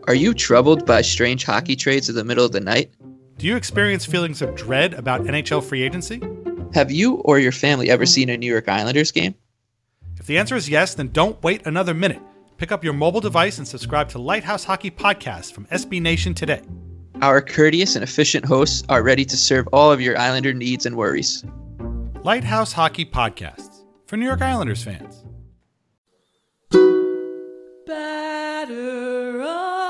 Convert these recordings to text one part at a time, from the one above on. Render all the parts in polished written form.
Are you troubled by strange hockey trades in the middle of the night? Do you experience feelings of dread about NHL free agency? Have you or your family ever seen a New York Islanders game? If the answer is yes, then don't wait another minute. Pick up your mobile device and subscribe to Lighthouse Hockey Podcast from SB Nation today. Our courteous and efficient hosts are ready to serve all of your Islander needs and worries. Lighthouse Hockey Podcasts for New York Islanders fans. Batter up.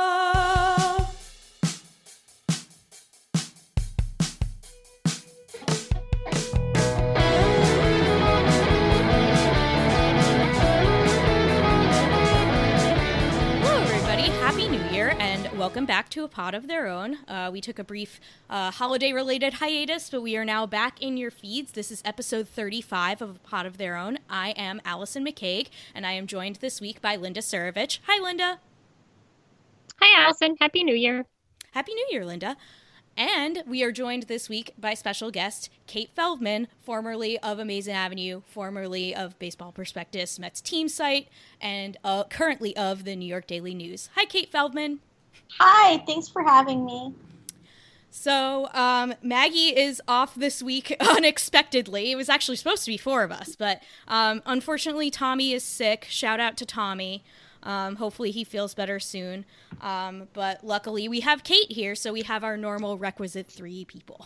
Hello, everybody. Happy New Year, and welcome back to A Pod of Their Own. We took a brief holiday-related hiatus, but we are now back in your feeds. This is episode 35 of A Pod of Their Own. I am Allison McCaig, and I am joined this week by Linda Surovich. Hi, Linda. Hi, Allison. Happy New Year. Happy New Year, Linda. And we are joined this week by special guest Kate Feldman, formerly of Amazing Avenue, formerly of Baseball Prospectus, Mets team site, and currently of the New York Daily News. Hi, Kate Feldman. Hi, thanks for having me. So, Maggie is off this week unexpectedly. It was actually supposed to be four of us, but unfortunately Tommy is sick. Shout out to Tommy. Hopefully he feels better soon. But luckily we have Kate here, so we have our normal requisite three people.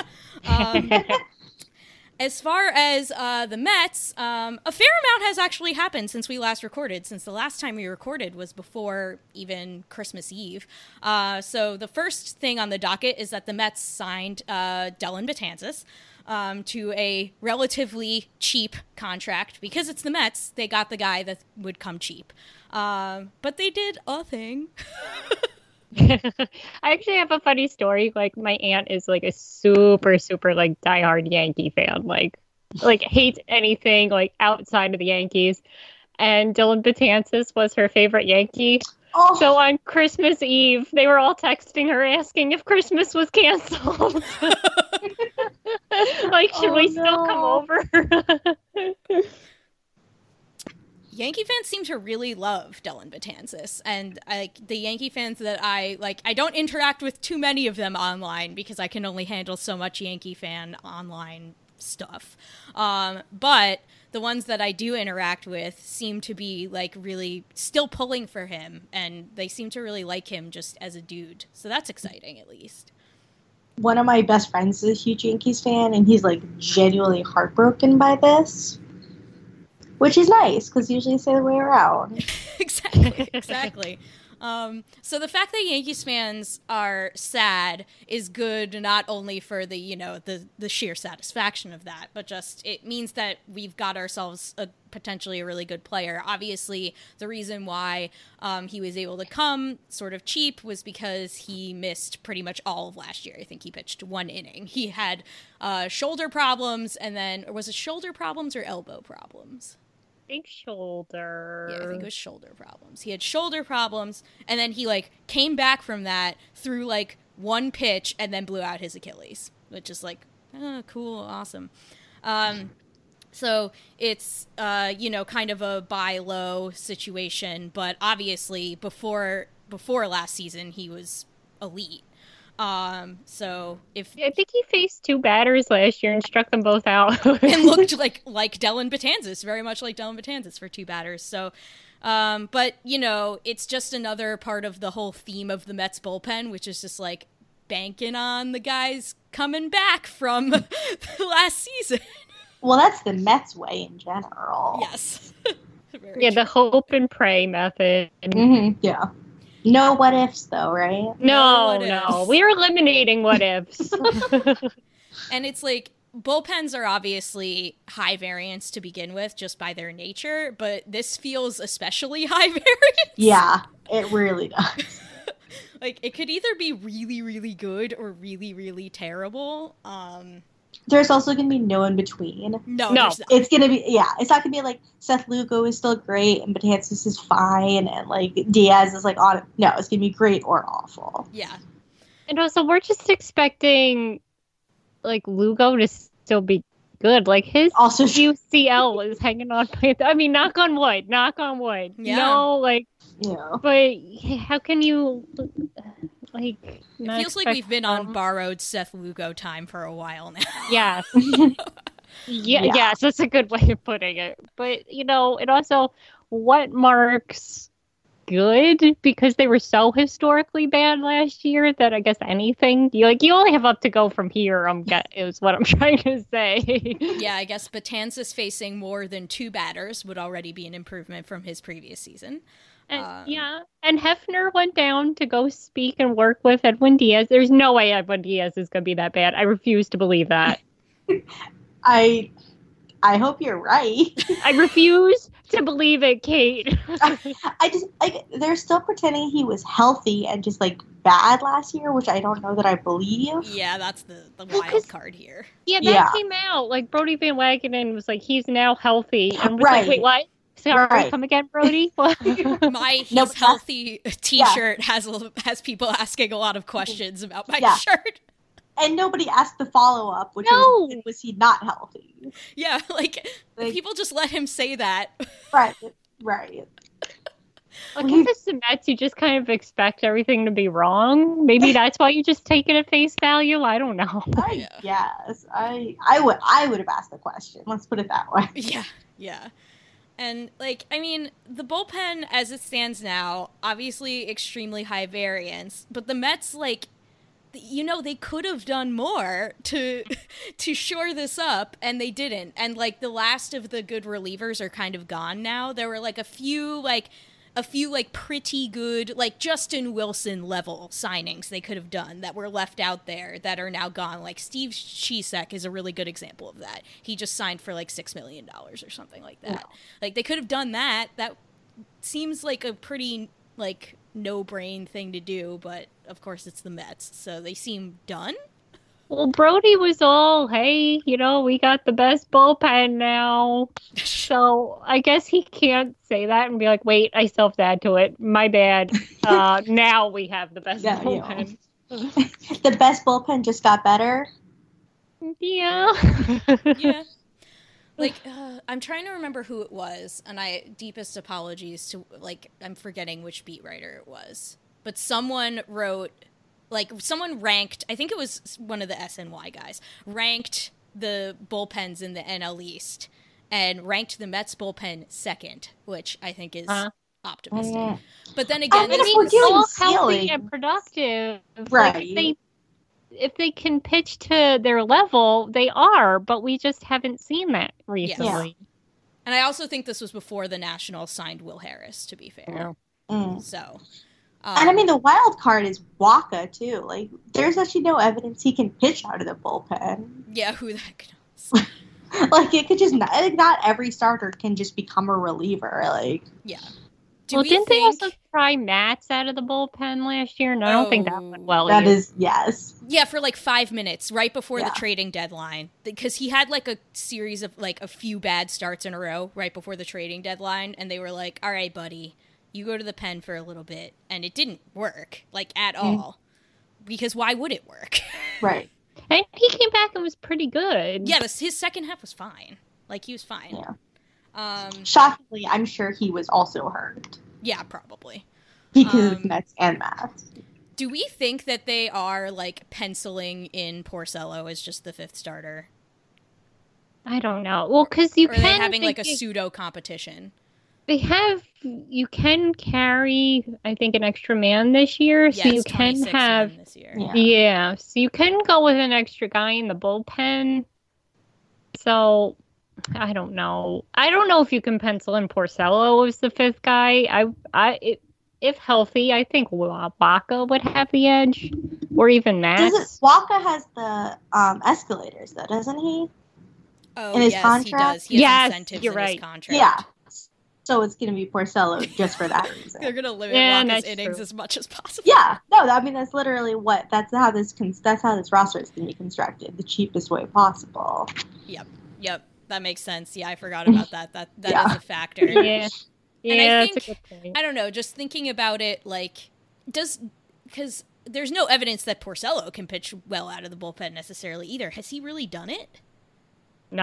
As far as the Mets, a fair amount has actually happened since we last recorded, since the last time we recorded was before even Christmas Eve. So the first thing on the docket is that the Mets signed Dellin Betances to a relatively cheap contract. Because it's the Mets, they got the guy that would come cheap. But they did a thing. I actually have a funny story. Like, my aunt is like a super like diehard Yankee fan. Like hates anything like outside of the Yankees. And Dellin Betances was her favorite Yankee. Oh. So on Christmas Eve, they were all texting her asking if Christmas was canceled. Like, should we still come over? Yankee fans seem to really love Dellin Betances, and the Yankee fans that I don't interact with too many of them online because I can only handle so much Yankee fan online stuff. But the ones that I do interact with seem to be like really still pulling for him, and they seem to really like him just as a dude. So that's exciting, at least. One of my best friends is a huge Yankees fan, and he's like genuinely heartbroken by this. Which is nice, because usually it's the other way around. Exactly. So the fact that Yankees fans are sad is good, not only for the sheer satisfaction of that, but just it means that we've got ourselves potentially a really good player. Obviously, the reason why he was able to come sort of cheap was because he missed pretty much all of last year. I think he pitched one inning. He had shoulder problems, and then was it shoulder problems or elbow problems? Big shoulder. Yeah, I think it was shoulder problems. He had shoulder problems, and then he came back from that, threw one pitch, and then blew out his Achilles, which is cool, awesome. So it's kind of a buy low situation, but obviously before last season he was elite. So I think he faced two batters last year and struck them both out. And looked like Dellin Betances, very much like Dellin Betances for two batters. So, but it's just another part of the whole theme of the Mets bullpen, which is just banking on the guys coming back from the last season. Well, that's the Mets way in general. Yes. The hope and pray method. Mm-hmm. Yeah. No what ifs, though, right? No. We're eliminating what ifs. And it's bullpens are obviously high variance to begin with, just by their nature, but this feels especially high variance. Yeah, it really does. It could either be really, really good or really, really terrible. There's also going to be no in between. No. It's going to be, it's not going to be Seth Lugo is still great and Betances is fine and Diaz is on. No, it's going to be great or awful. Yeah. And also, we're just expecting Lugo to still be good. His UCL is hanging on by, knock on wood. Yeah. No, Yeah. But how can you, like, It not feels like expect we've been on them- borrowed Seth Lugo time for a while now. Yes. Yeah. Yes, that's a good way of putting it. But, it also, what marks good? Because they were so historically bad last year that I guess anything, you only have up to go from here, is what I'm trying to say. Yeah, I guess Betances facing more than 2 batters would already be an improvement from his previous season. And Hefner went down to go speak and work with Edwin Diaz. There's no way Edwin Diaz is going to be that bad. I refuse to believe that. I hope you're right. I refuse to believe it, Kate. I just they're still pretending he was healthy and just like bad last year, which I don't know that I believe. Yeah, that's the wild card here. Yeah, that Yeah. came out. Like, Brody Van Wagenen was like, he's now healthy. And was Right. like, wait, what? Sorry, Right. come again, Brody? My he's No, but healthy t-shirt has people asking a lot of questions about my Yeah. shirt. And nobody asked the follow up, which No. was he not healthy? Yeah, like people just let him say that. Right. Like, if it's the Mets, you just kind of expect everything to be wrong. Maybe that's why you just take it at face value. I don't know. I guess I would have asked the question. Let's put it that way. Yeah. And, like, I mean, the bullpen as it stands now, obviously extremely high variance, but the Mets, like, they could have done more to shore this up, and they didn't. And, like, the last of the good relievers are kind of gone now. There were, like, a few pretty good, like, Justin Wilson level signings they could have done that were left out there that are now gone. Like, Steve Cishek is a really good example of that. He just signed for, like, $6 million or something like that. Yeah. Like, they could have done that. That seems like a pretty, like, no-brain thing to do, but, of course, it's the Mets, so they seem done. Well, Brody was all, hey, we got the best bullpen now. So I guess he can't say that and be like, wait, I self-add to it. My bad. Now we have the best bullpen. The best bullpen just got better. Yeah. Yeah. Like, I'm trying to remember who it was, and deepest apologies to, like, I'm forgetting which beat writer it was. But someone ranked, I think it was one of the SNY guys, ranked the bullpens in the NL East and ranked the Mets bullpen second, which I think is optimistic. But then again, mean, this if we're was doing all ceiling. healthy and productive. Right. Like, if they can pitch to their level, they are, but we just haven't seen that recently. And I also think this was before the Nationals signed Will Harris, to be fair. So... and I mean, the wild card is Waka too. Like, there's actually no evidence he can pitch out of the bullpen. Yeah, who the heck knows? Like, it could just not every starter can just become a reliever. Like, Yeah. Didn't they also try Mats out of the bullpen last year? No, I don't think that went well. That either. is, yes. Yeah, for like 5 minutes right before the trading deadline, because he had like a series of like a few bad starts in a row right before the trading deadline, and they were like, "All right, buddy, you go to the pen for a little bit," and it didn't work like at all. Because why would it work? Right. And he came back and was pretty good. Yeah, his second half was fine. Like, he was fine. Yeah. Um, Shockingly, I'm sure he was also hurt yeah, probably. because of Mets and Mats. Do we think that they are, like, penciling in Porcello as just the 5th starter? I don't know. Well, because you Or are can... they having, like, a pseudo-competition? You can carry, I think, an extra man this year. Yeah, so you it's can 26 have... men this year. Yeah, so you can go with an extra guy in the bullpen. So, I don't know. I don't know if you can pencil in Porcello as the 5th guy. If healthy, I think Waka would have the edge, or even Max. Waka has the escalators, though, doesn't he? Oh, In his yes, contract? he does. He has Yes, incentives you're in right. his contract. Yeah. So it's going to be Porcello just for that reason. They're going to limit Yeah, Waka's that's innings true. as much as possible. Yeah, no, I mean that's literally that's how this roster is going to be constructed, the cheapest way possible. Yep, that makes sense. Yeah, I forgot about that. That Yeah. is a factor. Yeah, And I that's think- a good point. I don't know, just thinking about it, like, because there's no evidence that Porcello can pitch well out of the bullpen necessarily either. Has he really done it? No.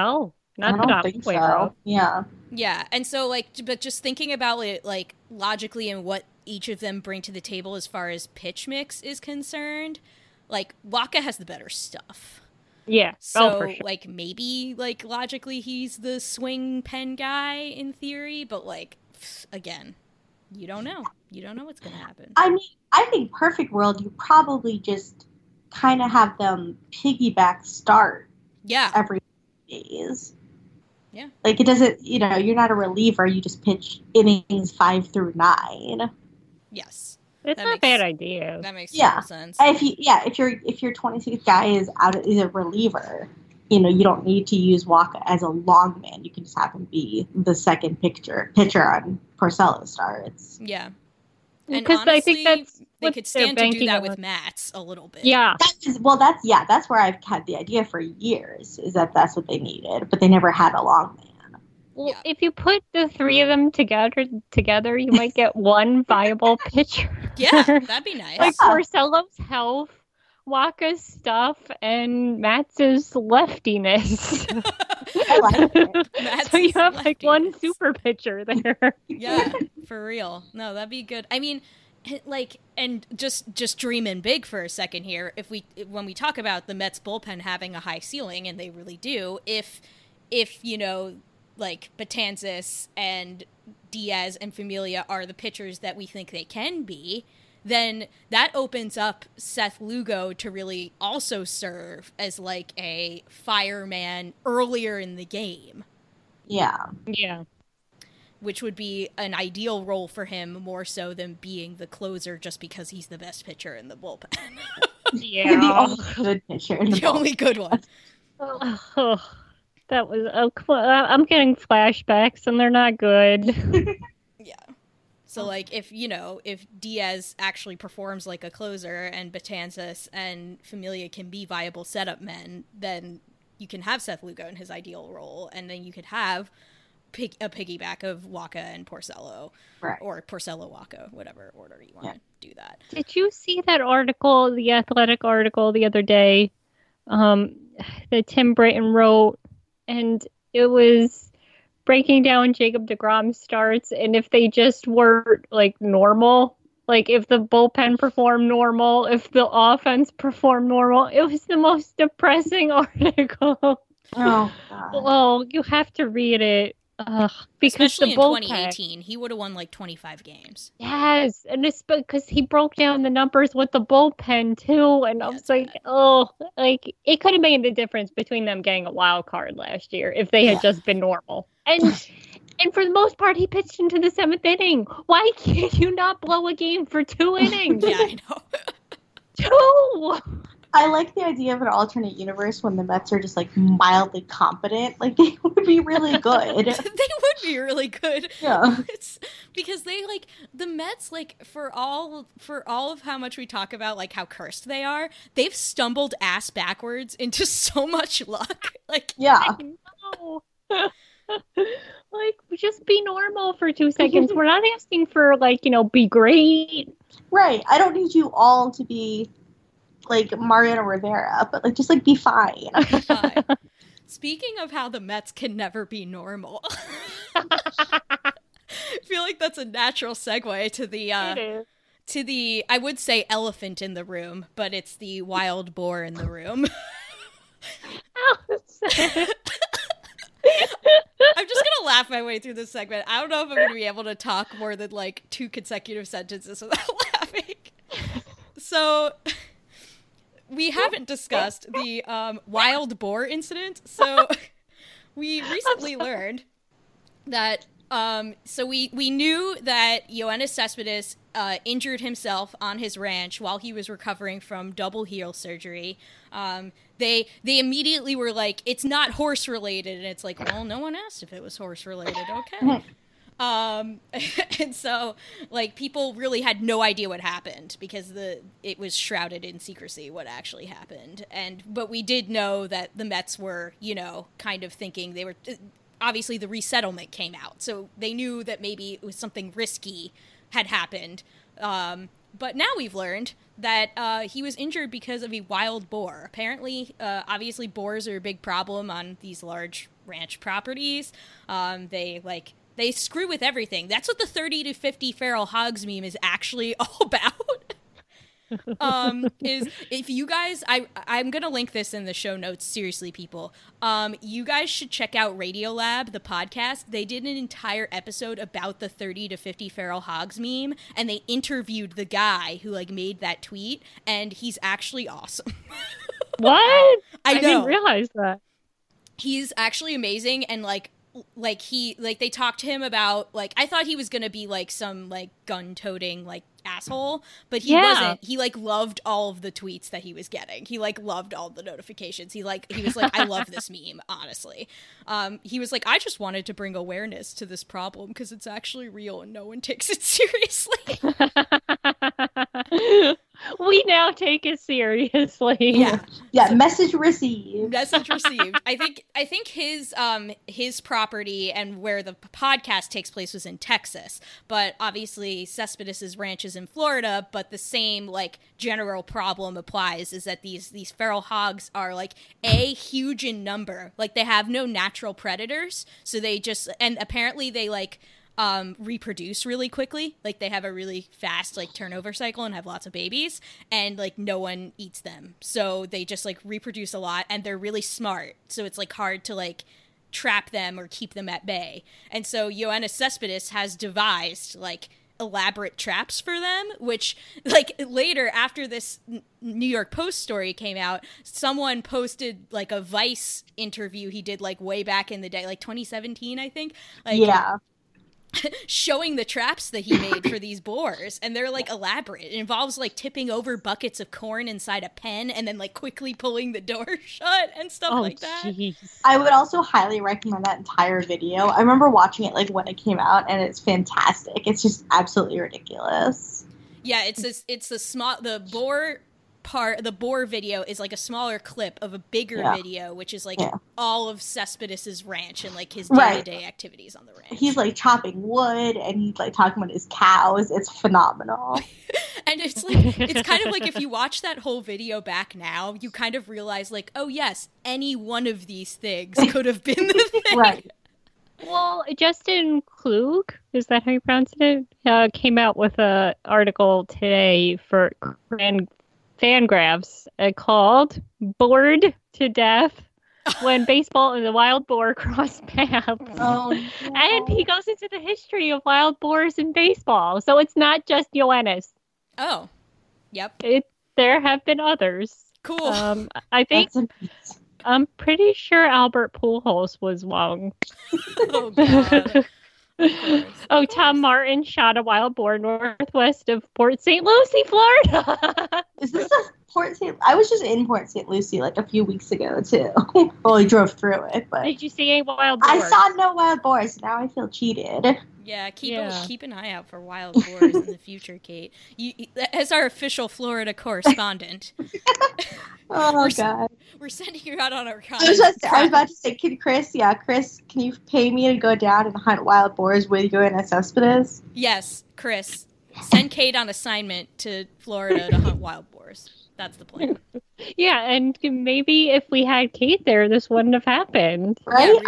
Not I that don't I'm think aware so. of. Yeah. Yeah, and so like, but just thinking about it like logically and what each of them bring to the table as far as pitch mix is concerned, like Waka has the better stuff. Yeah. So for sure. like maybe like logically he's the swing pen guy in theory, but like again, you don't know. You don't know what's gonna happen. I mean, I think perfect world, you probably just kind of have them piggyback start Yeah. every days. Yeah. Like it doesn't, you're not a reliever. You just pitch innings 5 through 9. Yes. It's that not a makes- bad idea. That makes Yeah. total sense. And if your 26th guy is a reliever, you don't need to use Waka as a long man. You can just have him be the second pitcher on Porcello starts. Yeah. And Because honestly, I think that's they what could they're stand to do banking that on. with Mats a little bit. Yeah. That's where I've had the idea for years, is that that's what they needed, but they never had a long man. Well, Yeah. if you put the three of them together, you might get one viable pitcher. Yeah, that'd be nice. Like Porcello's health, Waka's stuff, and Mats's leftiness. I like it. Mats So you is have like one leftiness. super pitcher there. Yeah, for real. No, that'd be good. I mean, like, and just dreaming big for a second here. When we talk about the Mets bullpen having a high ceiling, and they really do, if like Betances and Diaz and Familia are the pitchers that we think they can be, then that opens up Seth Lugo to really also serve as like a fireman earlier in the game, Yeah. Yeah. which would be an ideal role for him more so than being the closer just because he's the best pitcher in the bullpen. You're the only good pitcher in the The only good one. Oh, that was. I'm getting flashbacks, and they're not good. Yeah. So, like, if Diaz actually performs like a closer and Betances and Familia can be viable setup men, then you can have Seth Lugo in his ideal role, and then you could have a piggyback of Waka and Porcello, Right. or Porcello-Waka, whatever order you want to do that. Did you see that article, the Athletic article the other day, that Tim Britton wrote? And it was breaking down Jacob deGrom starts, and if they just were like normal, like if the bullpen performed normal, if the offense performed normal. It was the most depressing article. Oh, God. Oh, you have to read it. Because Especially the in bullpen, 2018, he would have won like 25 games. yes, and it's because he broke down the numbers with the bullpen too, and I was That's like, bad. oh, like it could have made the difference between them getting a wild card last year if they had just been normal. And for the most part, he pitched into the 7th inning. Why can't you not blow a game for 2 innings? Yeah, I know. 2. I like the idea of an alternate universe when the Mets are just like mildly competent. Like they would be really good. They would be really good. Yeah. It's because they like the Mets, like for all of how much we talk about like how cursed they are, they've stumbled ass backwards into so much luck. Like Yeah. No. Like, just be normal for 2 seconds. We're not asking for, like, be great. Right. I don't need you all to be like Mariano Rivera, but like just like be fine. fine. Speaking of how the Mets can never be normal, I feel like that's a natural segue to the It is. I would say elephant in the room, but it's the wild boar in the room. I'm just gonna laugh my way through this segment. I don't know if I'm gonna be able to talk more than like 2 consecutive sentences without laughing. So we haven't discussed the wild boar incident. So we recently learned that so we knew that Yoenis Cespedes injured himself on his ranch while he was recovering from double heel surgery. They immediately were like, it's not horse related, and it's like, well, no one asked if it was horse related. Okay. And so like people really had no idea what happened because it was shrouded in secrecy what actually happened. But we did know that the Mets were, kind of thinking they were obviously the resettlement came out. So they knew that maybe it was something risky had happened But now we've learned that he was injured because of a wild boar. Apparently, obviously, boars are a big problem on these large ranch properties. They screw with everything. That's what the 30 to 50 feral hogs meme is actually all about. Is if you guys, I'm gonna link this in the show notes. Seriously, people, you guys should check out Radiolab, the podcast. They did an entire episode about the 30 to 50 feral hogs meme, and they interviewed the guy who like made that tweet, and he's actually awesome. What? I know. Didn't realize that. He's actually amazing, and they talked to him about, like, I thought he was gonna be like some like gun-toting like asshole, but he wasn't. He like loved all of the tweets that he was getting. He like loved all the notifications. He was like, I love this meme, honestly. He was like, I just wanted to bring awareness to this problem because it's actually real and no one takes it seriously. We now take it seriously. Yeah, message received. Message received. I think his property and where the podcast takes place was in Texas, but obviously Cespedes' ranch is in Florida, but the same like general problem applies, is that these feral hogs are like huge in number. Like they have no natural predators, so they just, and apparently they like reproduce really quickly. Like they have a really fast like turnover cycle and have lots of babies, and like no one eats them, so they just like reproduce a lot, and they're really smart, so it's like hard to like trap them or keep them at bay. And so Yoenis Cespedes has devised like elaborate traps for them, which like later after this New York Post story came out, someone posted like a Vice interview he did like way back in the day, like 2017 I think, like showing the traps that he made for these boars, and they're like elaborate. It involves like tipping over buckets of corn inside a pen and then like quickly pulling the door shut and stuff like that. Geez. I would also highly recommend that entire video. I remember watching it like when it came out, and it's fantastic. It's just absolutely ridiculous. Yeah, the boar video is like a smaller clip of a bigger video, which is like all of Cespedes' ranch and like his day-to-day activities on the ranch. He's like chopping wood, and he's like talking about his cows. It's phenomenal. And it's like, it's kind of like if you watch that whole video back now, you kind of realize like, oh yes, any one of these things could have been the thing. Right. Well, Justin Klug, is that how you pronounce it? Came out with an article today for Fangraphs called "Bored to Death When Baseball and the Wild Boar Cross Paths." Oh, no. And he goes into the history of wild boars in baseball. So it's not just Yoenis. Oh, yep. There have been others. Cool. I think I'm pretty sure Albert Pujols was one. Oh, God. Oh, Tom Martin shot a wild boar northwest of Port St. Lucie, Florida. Is this a Port St. I was just in Port St. Lucie like a few weeks ago too. Well, I drove through it, but Did you see any wild boars? I saw no wild boars. Now I feel cheated. Yeah, keep an eye out for wild boars in the future, Kate. You, as our official Florida correspondent. Oh, God. We're sending you out on our I was about to say, Chris, can you pay me to go down and hunt wild boars with you in Cespedes? Yes, Chris. Send Kate on assignment to Florida to hunt wild boars. That's the plan. Yeah, and maybe if we had Kate there, this wouldn't have happened. Right? Yeah, really.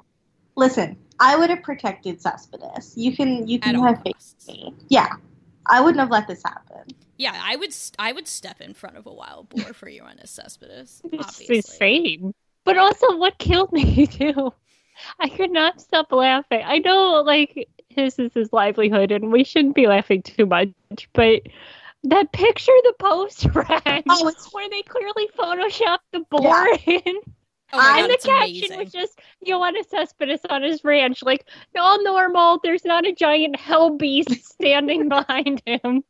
I would have protected Cespedes. You can have faith in me. Yeah. I wouldn't have let this happen. Yeah, I would step in front of a wild boar for Yoenis Cespedes. It's Obviously. the same. But also, what killed me, too? I could not stop laughing. I know, like, his is his livelihood, and we shouldn't be laughing too much, but that picture the Post ran, where they clearly photoshopped the boar in. Oh my God, the it's caption amazing. was just Yoenis Cespedes on his ranch, like, all normal, there's not a giant hell beast standing behind him.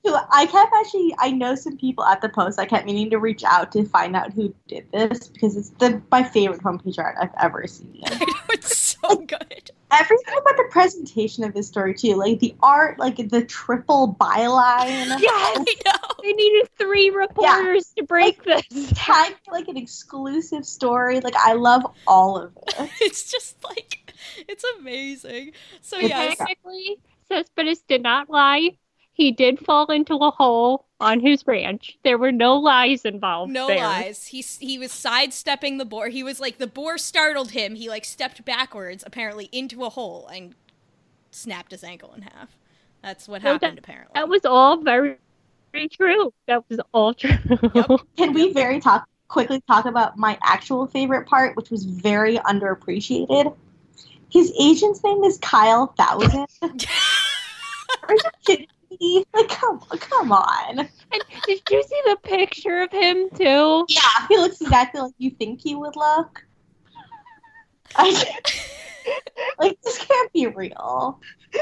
I know some people at the Post. I kept meaning to reach out to find out who did this, because it's my favorite homepage art I've ever seen. I know, it's so good. Everything about the presentation of this story, too. Like, the art, like, the triple byline. Yes, I know. They needed 3 reporters to break this. Tag, like, an exclusive story. Like, I love all of it. It's just, like, it's amazing. So, yeah. Technically, Cespedes did not lie. he did fall into a hole on his ranch. There were no lies involved. No there. lies. He was sidestepping the boar. He was like, the boar startled him. He like stepped backwards, apparently into a hole, and snapped his ankle in half. That's what happened, apparently. That was all very, very true. That was all true. Yep. Can we quickly talk about my actual favorite part, which was very underappreciated? His agent's name is Kyle Thousand. Are you kidding me? Like, come on. And did you see the picture of him too? Yeah, he looks exactly like you think he would look. Like, this can't be real.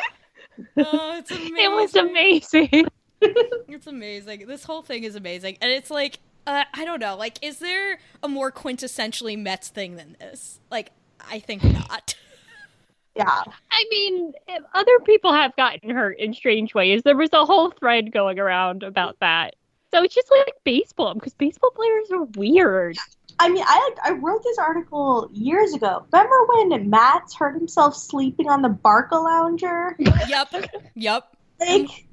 Oh, it's amazing. It was amazing. It's amazing. This whole thing is amazing. And it's like, I don't know, like, is there a more quintessentially Mets thing than this? Like, I think not. Yeah. I mean, other people have gotten hurt in strange ways. There was a whole thread going around about that. So it's just like baseball, because baseball players are weird. I mean, I wrote this article years ago. Remember when Matz hurt himself sleeping on the Barca lounger? Yep. Like,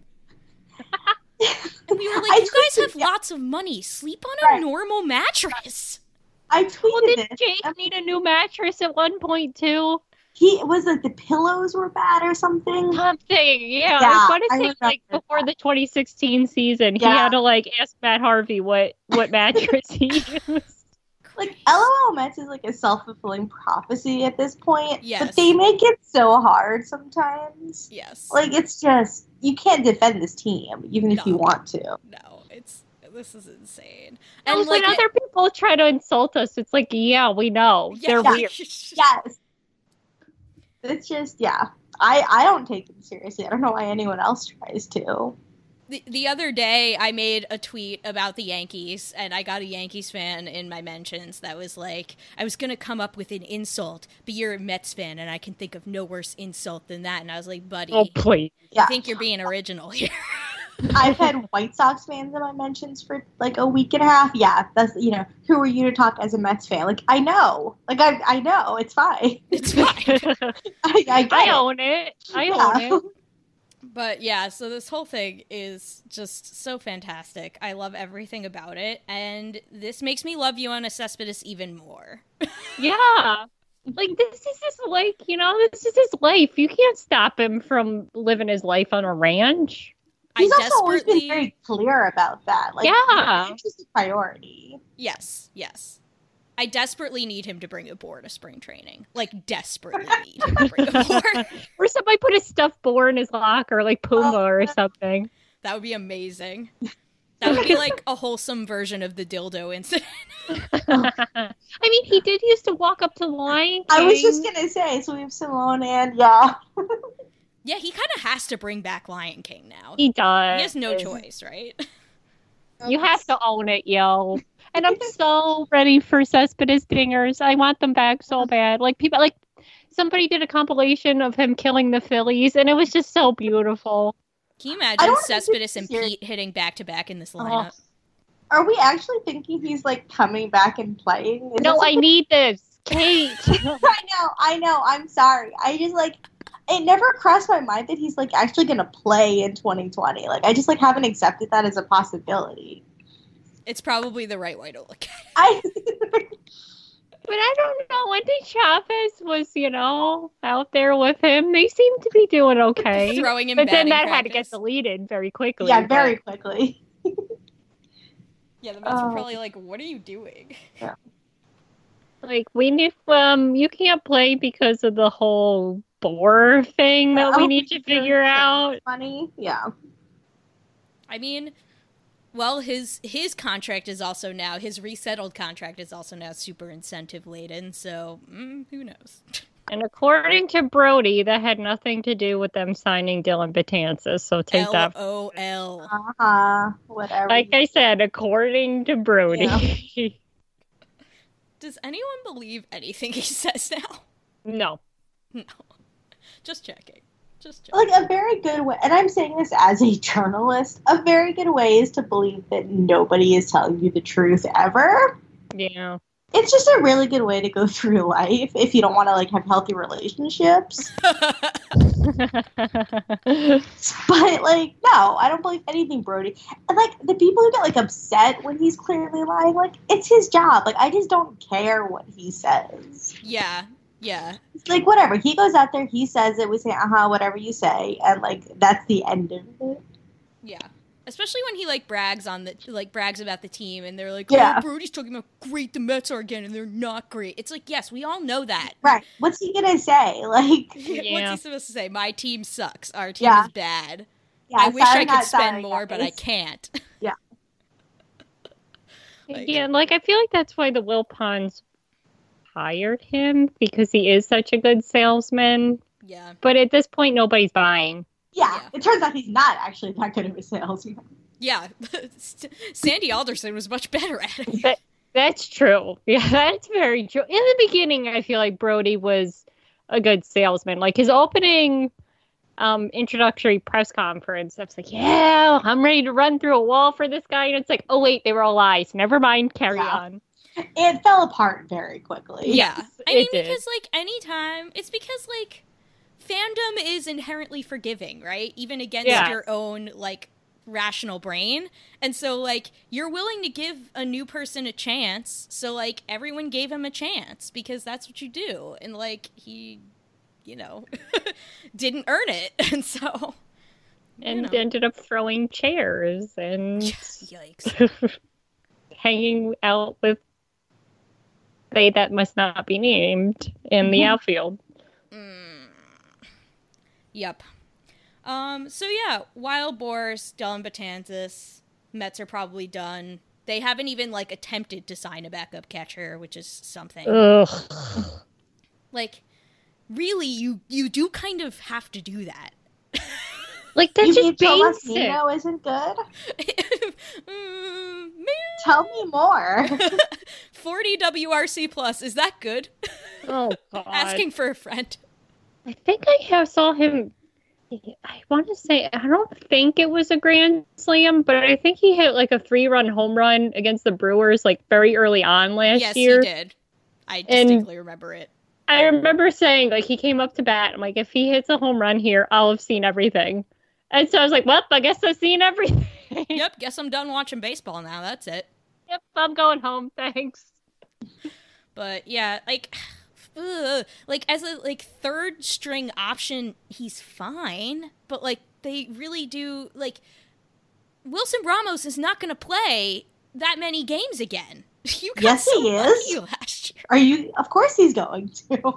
And we were like, you guys have lots of money. Sleep on a normal mattress. I tweeted Well, didn't this. Jake need a new mattress at one point too? He was like, the pillows were bad or something. Something, yeah. Yeah, I want to I say like remember before the 2016 season, he Yeah. had to like ask Matt Harvey what mattress he used. Like, LOL Mets is like a self-fulfilling prophecy at this point. Yes. But they make it so hard sometimes. Yes. Like, it's just, you can't defend this team, even if you want to. No, this is insane. And And when other people try to insult us, it's like, yeah, we know. They're weird. Yes. It's just, yeah. I don't take them seriously. I don't know why anyone else tries to. The other day, I made a tweet about the Yankees, and I got a Yankees fan in my mentions that was like, I was going to come up with an insult, but you're a Mets fan, and I can think of no worse insult than that. And I was like, buddy, Oh, please. Yeah. I think you're being original here. I've had White Sox fans in my mentions for like a week and a half. Yeah, that's, who are you to talk as a Mets fan? Like, I know. Like, I know. It's fine. It's fine. I get I it. own it. I Yeah. own it. But yeah, so this whole thing is just so fantastic. I love everything about it, and this makes me love Yoenis Cespedes even more. Yeah. Like, this is his, like, this is his life. You can't stop him from living his life on a ranch. He's I also always been desperately... very clear about that. Like, Yeah. it's just a priority. Yes. I desperately need him to bring a boar to spring training. Like, desperately need him to bring a boar. Or somebody put a stuffed boar in his locker, like Puma or something. That would be amazing. That would be like a wholesome version of the dildo incident. I mean, he did used to walk up to the Lion King. I was just going to say, so we have Simone and, yeah. Yeah, he kind of has to bring back Lion King now. He does. He has no choice, right? You have to own it, yo. And I'm so ready for Cespedes dingers. I want them back so bad. Like, somebody did a compilation of him killing the Phillies, and it was just so beautiful. Can you I imagine don't Cespedes think and this Pete hitting back-to-back in this lineup? Are we actually thinking he's, like, coming back and playing? Is No, this I need this. Kate. I know. I'm sorry. I just, like, it never crossed my mind that he's, like, actually going to play in 2020. Like, I just, like, haven't accepted that as a possibility. It's probably the right way to look at it. But I don't know. When Chavez was, out there with him, they seem to be doing okay. Throwing him But then batting that had to get practice. deleted very quickly. Yeah, but- very quickly. Yeah, the Mets were probably like, what are you doing? Like, we need, you can't play because of the whole boar thing that we need to figure out. Funny, yeah. I mean, well, his contract is also now, his resettled contract is also now super incentive laden, so who knows? And according to Brody, that had nothing to do with them signing Dylan Betances, so take that. LOL. Whatever. Like I said, according to Brody. Does anyone believe anything he says now? No. No. Just checking. Like, a very good way, and I'm saying this as a journalist, a very good way is to believe that nobody is telling you the truth ever. Yeah. It's just a really good way to go through life if you don't want to, like, have healthy relationships. But like, no, I don't believe anything Brody. And like the people who get like upset when he's clearly lying, like it's his job. Like I just don't care what he says. Yeah. It's like whatever. He goes out there, he says it, we say, whatever you say, and like that's the end of it. Yeah. Especially when he like brags about the team, and they're like, Yeah. "Oh, Brody's talking about how great the Mets are again, and they're not great." It's like, yes, we all know that. Right. What's he gonna say? Like, What's Yeah. he supposed to say? My team sucks. Our team Yeah. is bad. yeah, I wish sorry, I could not spend sorry, more, but I guys. can't. Like- Yeah, like I feel like that's why the Wilpons hired him, because he is such a good salesman. Yeah. But at this point, nobody's buying. Yeah, Yeah. it turns out he's not actually that good of a salesman. Yeah. Sandy Alderson was much better at it. That's true. Yeah, that's very true. In the beginning, I feel like Brody was a good salesman. Like his opening introductory press conference, I was like, yeah, I'm ready to run through a wall for this guy. And it's like, oh, wait, they were all lies. Never mind. Carry Yeah. on. It fell apart very quickly. Yeah. I it mean, did. because, like, anytime, it's because, like, fandom is inherently forgiving, right? Even against Yes. your own, like, rational brain. And so, like, you're willing to give a new person a chance. So, like, everyone gave him a chance because that's what you do. And, like, he, you know, didn't earn it. And so. And know. ended up throwing chairs and Yikes. hanging out with they that must not be named in the outfield. Yep. So yeah, Wild Boars, Dylan Betances, Mets are probably done. They haven't even like attempted to sign a backup catcher, which is something. Ugh. Like, really, you do kind of have to do that. Like that's You just mean Tomas basic. Nino isn't good? Man, Tell me more. 40 WRC plus, is that good? Oh god. Asking for a friend. I think saw him. I want to say I don't think it was a grand slam, but I think he hit like a 3-run home run against the Brewers like very early on last Yes, year. he did. I distinctly remember it. I remember saying like he came up to bat. I'm like, if he hits a home run here, I'll have seen everything. And so I was like, well, I guess I've seen everything. Yep, guess I'm done watching baseball now. That's it. Yep, I'm going home. Thanks. But yeah, like, like as a like third string option, he's fine. But like they really do like Wilson Ramos is not going to play that many games again. You got Yes, so he lucky is. last year. Are you? Of course he's going to.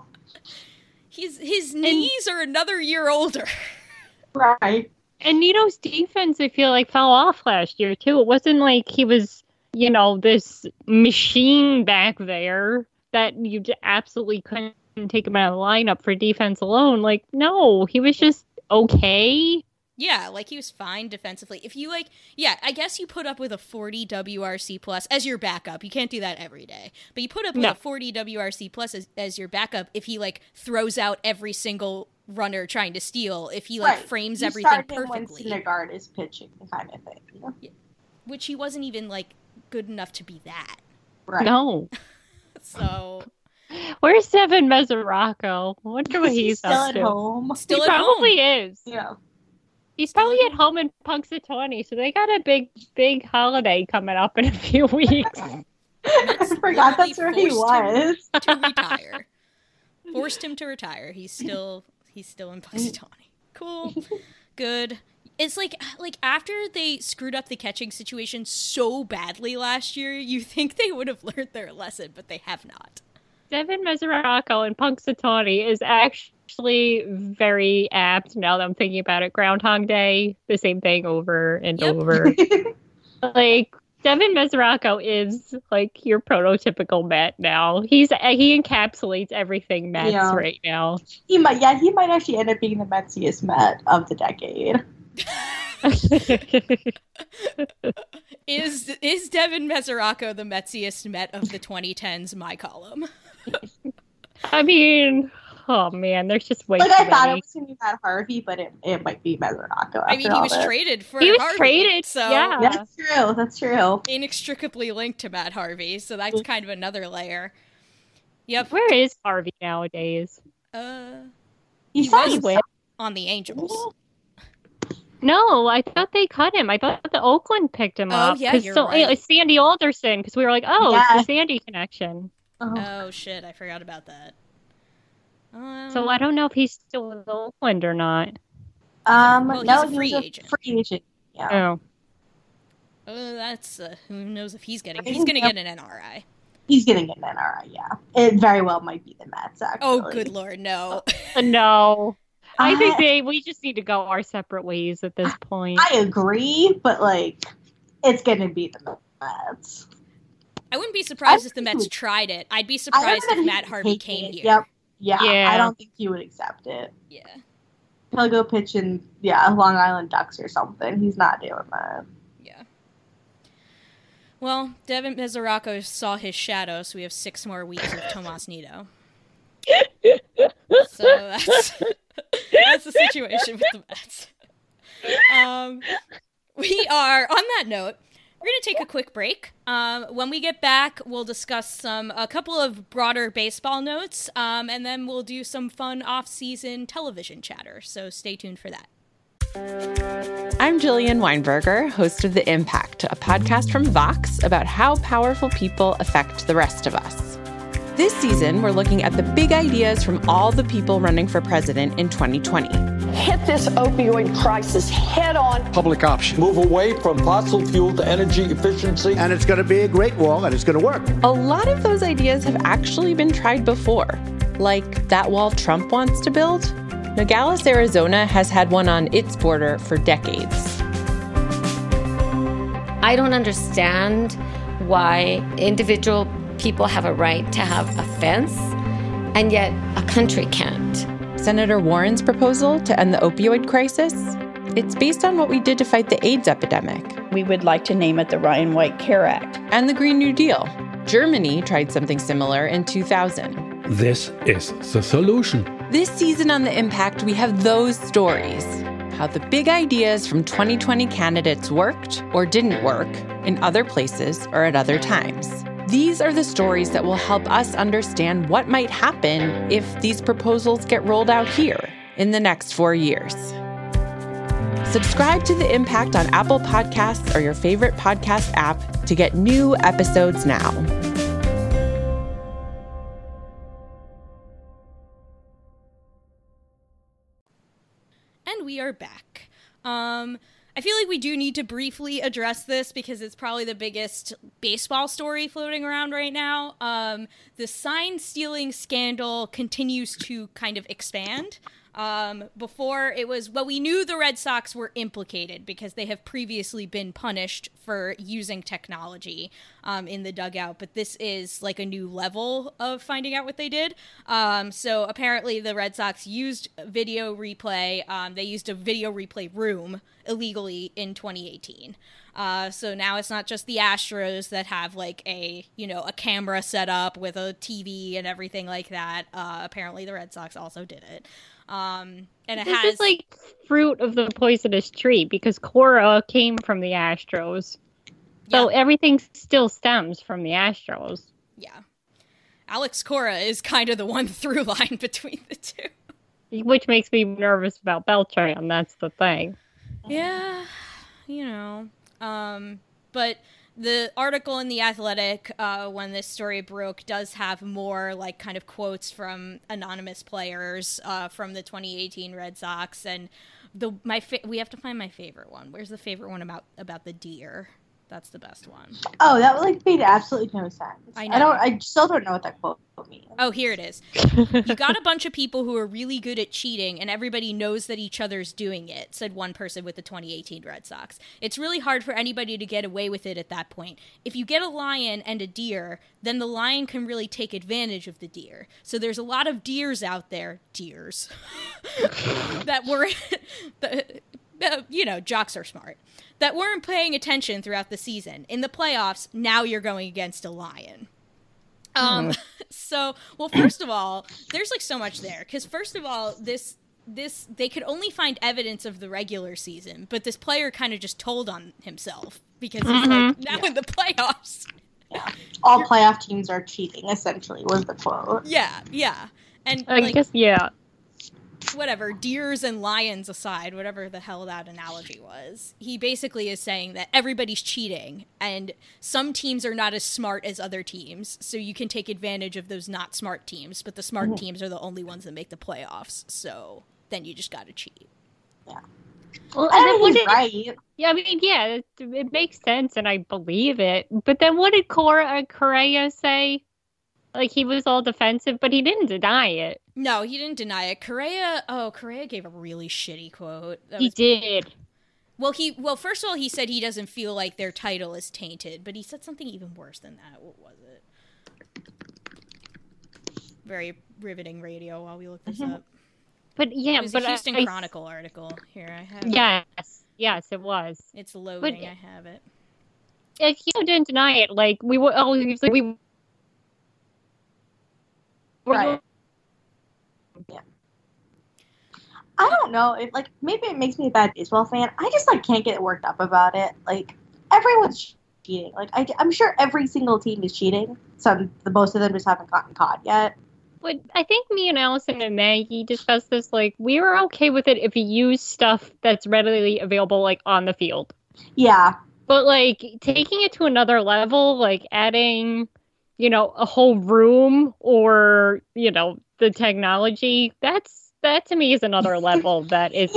His knees are another year older. Right. And Nito's defense, I feel like, fell off last year, too. It wasn't like he was, this machine back there that you absolutely couldn't take him out of the lineup for defense alone. Like, no, he was just okay. Yeah, like he was fine defensively. If you I guess you put up with a 40 WRC plus as your backup. You can't do that every day, but you put up with a 40 WRC plus as your backup if he like throws out every single runner trying to steal. If he like frames You everything start him perfectly, when Syndergaard is pitching, kind of thing. You know? which he wasn't even like good enough to be that. Right. No. So Where's Devin Mesoraco? I wonder what he's still up at to. home. still He at probably home. is. Yeah. He's probably at home in Punxsutawney, so they got a big holiday coming up in a few weeks. I forgot that's where he was. To retire. Forced him to retire. He's still in Punxsutawney. Cool. Good. It's like after they screwed up the catching situation so badly last year, you think they would have learned their lesson, but they have not. Devin Mesoraco in Punxsutawney is actually very apt now that I'm thinking about it. Groundhog Day, the same thing over and Yep. over. Like, Devin Mesoraco is like your prototypical Met now. He encapsulates everything Mets right now. He might actually end up being the Metsiest Met of the decade. Is Devin Mesoraco the Metsiest Met of the 2010s? My column. I mean, oh man, there's just way Like too I thought it many. was going to be Matt Harvey, but it might be Mesoraco. I mean, he was traded for He was Harvey, traded, so yeah. That's true. inextricably linked to Matt Harvey. So that's kind of another layer. Yep. Where is Harvey nowadays? He He signed was- on the Angels. No, I thought they cut him. I thought the Oakland picked him up. Yeah, you're so, right. It's Sandy Alderson, because we were like, oh, Yeah. it's the Sandy connection. Oh, shit, I forgot about that. So I don't know if he's still with Oakland or not. Well, no, he's a free agent. Free agent. Yeah. Oh. That's who knows if he's gonna get an NRI. He's gonna get an NRI. Yeah, it very well might be the Mets. Actually. Oh, good lord, no. No. I think we just need to go our separate ways at this point. I agree, but like, it's gonna be the Mets. I wouldn't be surprised if the Mets tried it. I'd be surprised if Matt Harvey came here. Yep. Yeah. Yeah. I don't think he would accept it. Yeah. He'll go pitch in Long Island Ducks or something. He's not doing that. Yeah. Well, Devin Mesoraco saw his shadow, so we have 6 more weeks of Tomas Nido. So that's the situation with the Mets. We are, on that note, we're going to take a quick break. When we get back, we'll discuss a couple of broader baseball notes, and then we'll do some fun off-season television chatter. So stay tuned for that. I'm Jillian Weinberger, host of The Impact, a podcast from Vox about how powerful people affect the rest of us. This season, we're looking at the big ideas from all the people running for president in 2020. Hit this opioid crisis head on. Public option. Move away from fossil fuel to energy efficiency. And it's going to be a great wall, and it's going to work. A lot of those ideas have actually been tried before, like that wall Trump wants to build. Nogales, Arizona has had one on its border for decades. I don't understand why individual people have a right to have a fence, and yet a country can't. Senator Warren's proposal to end the opioid crisis, it's based on what we did to fight the AIDS epidemic. We would like to name it the Ryan White Care Act. And the Green New Deal. Germany tried something similar in 2000. This is the solution. This season on The Impact, we have those stories. How the big ideas from 2020 candidates worked or didn't work in other places or at other times. These are the stories that will help us understand what might happen if these proposals get rolled out here in the next 4 years. Subscribe to The Impact on Apple Podcasts or your favorite podcast app to get new episodes now. And we are back. I feel like we do need to briefly address this because it's probably the biggest baseball story floating around right now. The sign stealing scandal continues to kind of expand. Before it was, well, we knew the Red Sox were implicated because they have previously been punished for using technology in the dugout, but this is like a new level of finding out what they did. So apparently the Red Sox used video replay. They used a video replay room illegally in 2018. So now it's not just the Astros that have like a camera set up with a TV and everything like that. Apparently the Red Sox also did it. And this is like fruit of the poisonous tree because Cora came from the Astros. So everything still stems from the Astros. Yeah. Alex Cora is kind of the one through line between the two. Which makes me nervous about Beltran, that's the thing. Yeah, but the article in The Athletic, when this story broke, does have more like kind of quotes from anonymous players from the 2018 Red Sox, and we have to find my favorite one. Where's the favorite one about the deer? That's the best one. Oh, that made absolutely no sense. I know. I still don't know what that quote means. Oh, here it is. You got a bunch of people who are really good at cheating, and everybody knows that each other's doing it, said one person with the 2018 Red Sox. It's really hard for anybody to get away with it at that point. If you get a lion and a deer, then the lion can really take advantage of the deer. So there's a lot of deers out there, that were, jocks are smart, that weren't paying attention throughout the season. In the playoffs, now you're going against a lion. So, well, first of all, there's like so much there. Because first of all, this they could only find evidence of the regular season, but this player kind of just told on himself because he's like, now in the playoffs. Yeah. All playoff teams are cheating, essentially, was the quote. Yeah. And I guess, yeah. whatever, deers and lions aside, whatever the hell that analogy was, he basically is saying that everybody's cheating and some teams are not as smart as other teams, so you can take advantage of those not smart teams, but the smart teams are the only ones that make the playoffs, so then you just gotta cheat. Yeah. Well, I mean, he's right. Yeah, I mean, yeah, it makes sense, and I believe it. But then what did Correa say? Like, he was all defensive, but he didn't deny it. No, he didn't deny it. Correa gave a really shitty quote. He did. Well, first of all, he said he doesn't feel like their title is tainted, but he said something even worse than that. What was it? Very riveting radio while we look this up. But yeah, it was a Houston Chronicle article. Here, I have it. Yes, it was. It's loading. But, I have it. If he didn't deny it, like we were, he was like we. Right. Yeah. I don't know. Maybe it makes me a bad baseball fan. I just can't get worked up about it. Like, everyone's cheating. Like, I'm sure every single team is cheating. Most of them just haven't gotten caught yet. But I think me and Allison and Maggie discussed this. Like, we were okay with it if you use stuff that's readily available, like, on the field. Yeah. But, like, taking it to another level, like adding, a whole room or, the technology, that to me is another level that isn't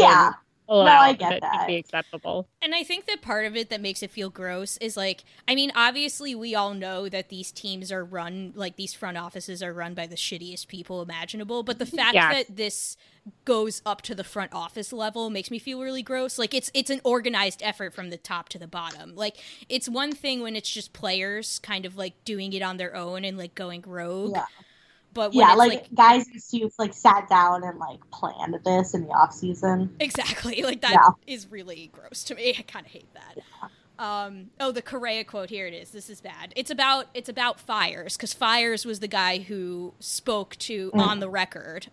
I get that. to be acceptable. And I think that part of it that makes it feel gross is obviously we all know that these teams are run, these front offices are run by the shittiest people imaginable, but the fact that this goes up to the front office level makes me feel really gross. Like, it's an organized effort from the top to the bottom. Like, it's one thing when it's just players kind of doing it on their own and going rogue. Yeah. But when guys in suits sat down and planned this in the off season. Exactly. That is really gross to me. I kind of hate that. Yeah. The Correa quote, here it is. This is bad. It's about Fires, because Fires was the guy who spoke to on the record,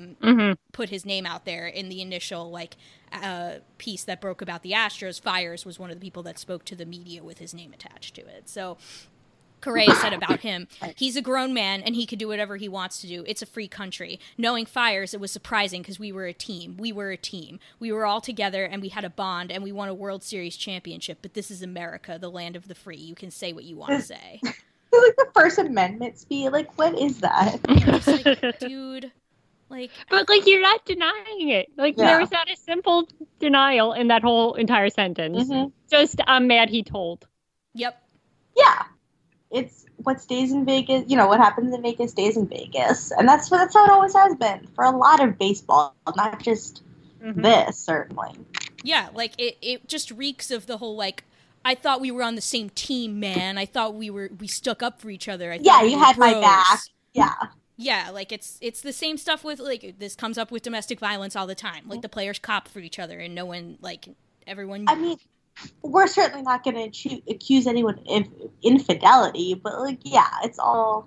put his name out there in the initial piece that broke about the Astros. Fires was one of the people that spoke to the media with his name attached to it. So Correa said about him, he's a grown man and he can do whatever he wants to do. It's a free country. Knowing Fires, it was surprising because we were a team. We were all together and we had a bond and we won a World Series championship. But this is America, the land of the free. You can say what you want to say. The First Amendment speech. What is that? It's dude. But you're not denying it. There was not a simple denial in that whole entire sentence. Mm-hmm. Just, I'm mad he told. Yep. Yeah. It's what stays in Vegas, what happens in Vegas stays in Vegas. And that's how it always has been for a lot of baseball, not just this, certainly. Yeah, it just reeks of the whole, I thought we were on the same team, man. I thought we stuck up for each other. You had my back. Yeah. Yeah, it's the same stuff with, this comes up with domestic violence all the time. The players cop for each other and no one, everyone... I mean... We're certainly not going to accuse anyone of infidelity, but it's all.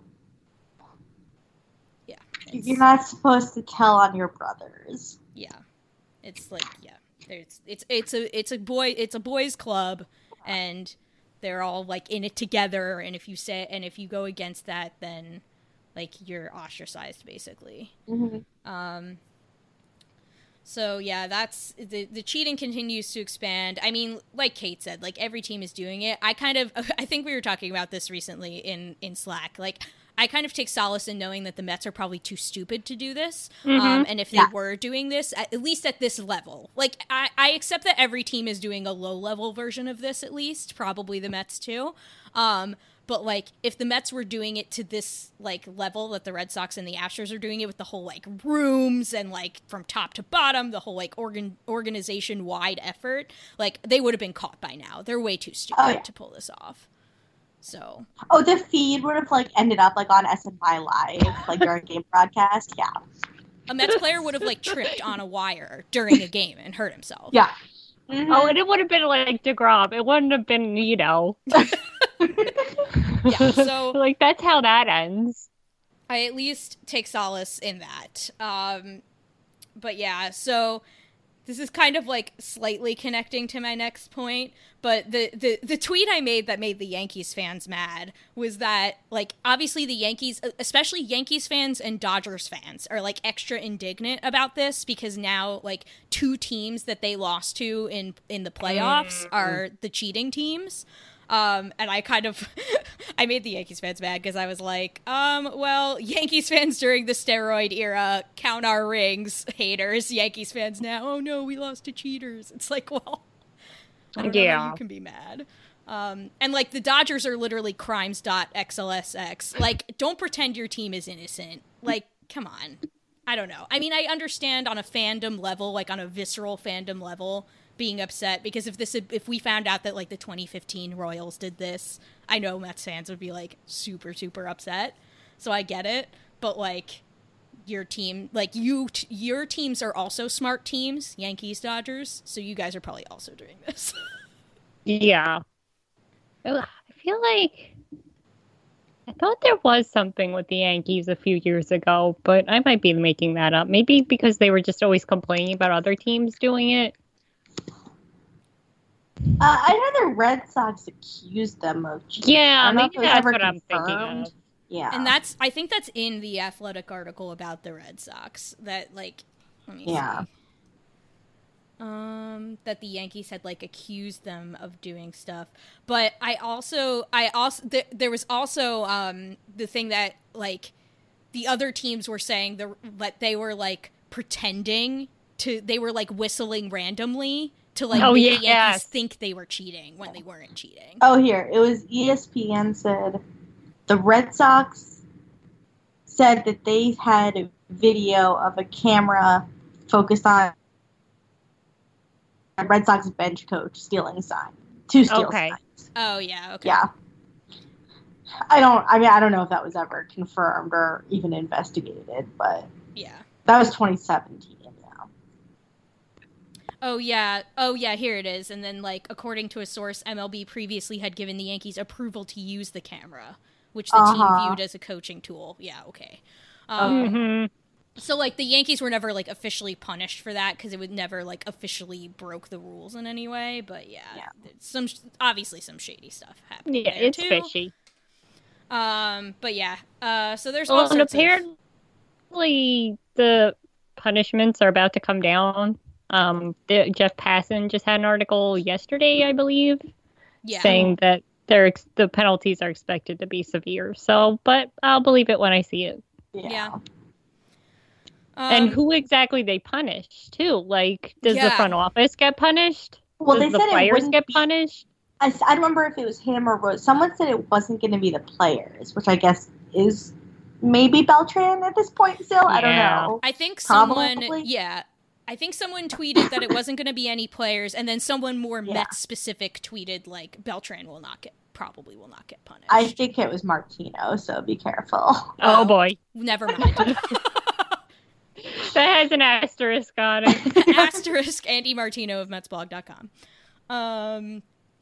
Yeah, you're not supposed to tell on your brothers. Yeah, it's it's a boys' club, and they're all in it together. And if you go against that, then you're ostracized basically. Mm-hmm. So yeah, that's the cheating continues to expand. I mean, like Kate said, every team is doing it. I think we were talking about this recently in Slack. I kind of take solace in knowing that the Mets are probably too stupid to do this. And if they were doing this, at least at this level, I accept that every team is doing a low level version of this, at least probably the Mets too. But, if the Mets were doing it to this, level that the Red Sox and the Astros are doing it with the whole, rooms and, from top to bottom, the whole, organization-wide effort, they would have been caught by now. They're way too stupid to pull this off. So. Oh, the feed would have, ended up, on SNY Live, during a game broadcast? Yeah. A Mets player would have, tripped on a wire during a game and hurt himself. Yeah. Mm-hmm. Oh, and it would have been DeGrom. It wouldn't have been, Yeah, so that's how that ends. I at least take solace in that. But yeah, so this is kind of like slightly connecting to my next point, but the tweet I made that made the Yankees fans mad was that, like, obviously the Yankees, especially Yankees fans and Dodgers fans, are like extra indignant about this because now like 2 teams that they lost to in the playoffs are the cheating teams. And I kind of, I made the Yankees fans mad because I was like, well, Yankees fans during the steroid era, count our rings, haters. Yankees fans now, oh no, we lost to cheaters. It's like, well, I don't know how you can be mad. And like the Dodgers are literally crimes.xlsx. Like, don't pretend your team is innocent. Like, come on. I don't know. I mean, I understand on a fandom level, like on a visceral fandom level, being upset because if we found out that like the 2015 Royals did this, I know Mets fans would be like super, super upset. So I get it. But like your team, like your teams are also smart teams, Yankees, Dodgers. So you guys are probably also doing this. Yeah. I feel like I thought there was something with the Yankees a few years ago, but I might be making that up. Maybe because they were just always complaining about other teams doing it. I know the Red Sox accused them of cheating. Yeah, maybe that's what I'm thinking of. Yeah. And I think that's in the Athletic article about the Red Sox that like, let me see. That the Yankees had like accused them of doing stuff. But I also there was also the thing that like the other teams were saying that they were like pretending to, they were like whistling randomly to like make the Yankees think they were cheating when they weren't cheating. Oh, here. It was ESPN said the Red Sox said that they had a video of a camera focused on a Red Sox bench coach stealing signs. 2 steal signs. Oh, yeah. Okay. Yeah. I don't know if that was ever confirmed or even investigated, but yeah. That was 2017. Oh, yeah, here it is. And then, like, according to a source, MLB previously had given the Yankees approval to use the camera, which the team viewed as a coaching tool. Yeah, okay. So, like, the Yankees were never, like, officially punished for that because it would never, like, officially broke the rules in any way. But, yeah. Obviously some shady stuff happening there, it's too. fishy. But, yeah. So there's all sorts and apparently the punishments are about to come down. Jeff Passan just had an article yesterday, I believe, saying that the penalties are expected to be severe. So, but I'll believe it when I see it. Yeah. And who exactly they punish too? Like, does the front office get punished? Well, does they the said players get punished? I don't remember if it was him or Rose. Someone said it wasn't going to be the players, which I guess is maybe Beltran at this point still. I don't know. I think someone tweeted that it wasn't going to be any players, and then someone more Mets specific tweeted like Beltran probably will not get punished. I think it was Martino, so be careful. Oh boy, never mind. That has an asterisk on it. Asterisk Andy Martino of MetsBlog.com.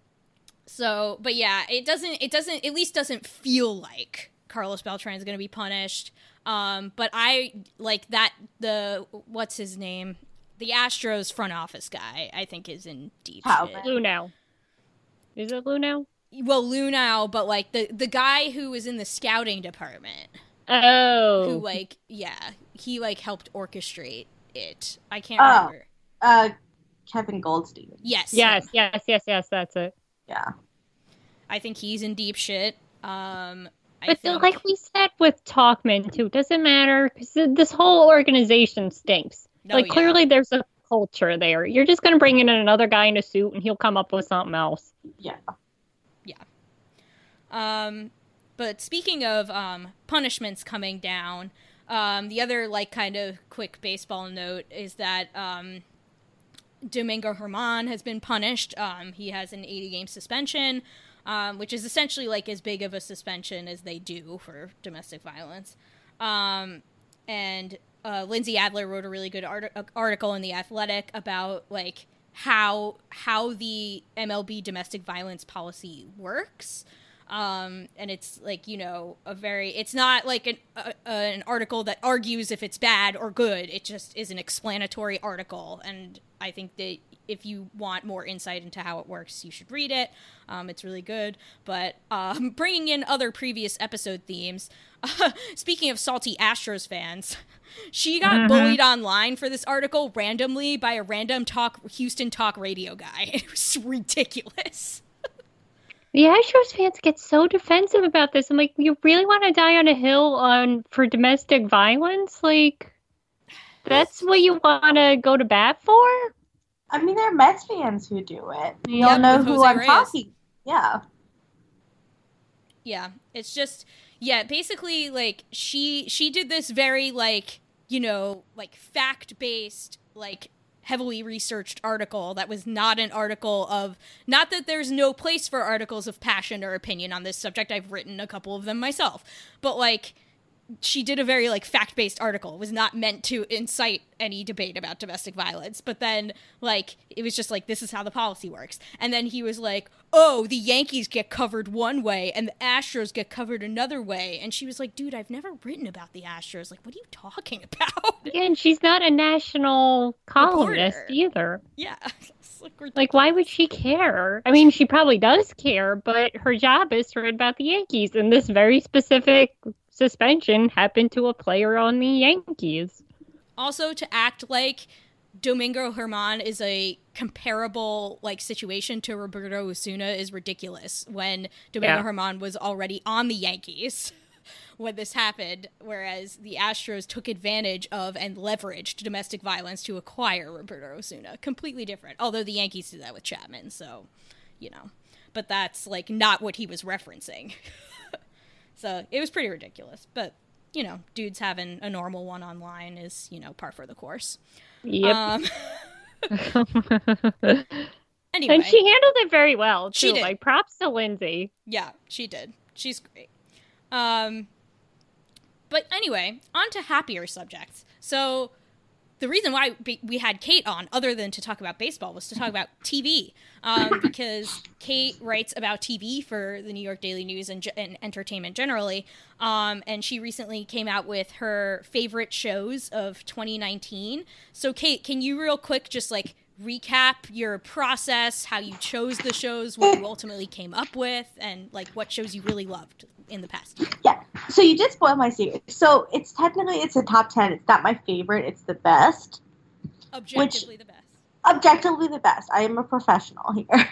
So, but yeah, it at least doesn't feel like Carlos Beltran is going to be punished. But I like that what's his name? The Astros front office guy, I think, is in deep shit. Luhnow. Is it Luhnow? Well, Luhnow, but like the guy who was in the scouting department. Oh. Who he helped orchestrate it. I can't remember. Kevin Goldstein. Yes, that's it. Yeah. I think he's in deep shit. Like we said with Talkman too, doesn't matter because this whole organization stinks. Clearly there's a culture there. You're just going to bring in another guy in a suit and he'll come up with something else. Yeah. But speaking of punishments coming down, the other like kind of quick baseball note is that Domingo Germán has been punished. He has an 80-game suspension, which is essentially like as big of a suspension as they do for domestic violence. And Lindsay Adler wrote a really good article in The Athletic about like how the MLB domestic violence policy works. And it's like, it's not like an article that argues if it's bad or good. It just is an explanatory article. And I think that if you want more insight into how it works, you should read it. It's really good. But bringing in other previous episode themes, speaking of salty Astros fans, she got bullied online for this article randomly by a random Houston talk radio guy. It was ridiculous. The Astros fans get so defensive about this. I'm like, you really want to die on a hill for domestic violence? Like, that's what you want to go to bat for? I mean, there are Mets fans who do it. You all know who I'm talking. Yeah. Yeah, it's just, basically, like, she did this very, like, fact-based, like, heavily researched article that was not an article of, not that there's no place for articles of passion or opinion on this subject. I've written a couple of them myself. But, like, she did a very, like, fact-based article. It was not meant to incite any debate about domestic violence. But then, like, it was just like, this is how the policy works. And then he was like, oh, the Yankees get covered one way and the Astros get covered another way. And she was like, dude, I've never written about the Astros. Like, what are you talking about? Yeah, and she's not a national columnist either. Yeah. Like, why would she care? I mean, she probably does care, but her job is to write about the Yankees, and this very specific suspension happened to a player on the Yankees. Also, to act like Domingo Germán is a comparable, like, situation to Roberto Osuna is ridiculous, when Domingo Germán was already on the Yankees when this happened, whereas the Astros took advantage of and leveraged domestic violence to acquire Roberto Osuna. Completely different. Although the Yankees did that with Chapman, so, But that's, like, not what he was referencing. So it was pretty ridiculous. But, dudes having a normal one online is, par for the course. Yep. Anyway. And she handled it very well, too. She did. Like, props to Lindsay. Yeah, she did. She's great. But anyway, on to happier subjects. So the reason why we had Kate on, other than to talk about baseball, was to talk about TV. Because Kate writes about TV for the New York Daily News and entertainment generally. And she recently came out with her favorite shows of 2019. So Kate, can you real quick just like recap your process, how you chose the shows, what you ultimately came up with, and like what shows you really loved in the past year? Yeah. So you did spoil my secret. So it's a top 10. It's not my favorite. It's the best. Objectively the best. Objectively the best. I am a professional here.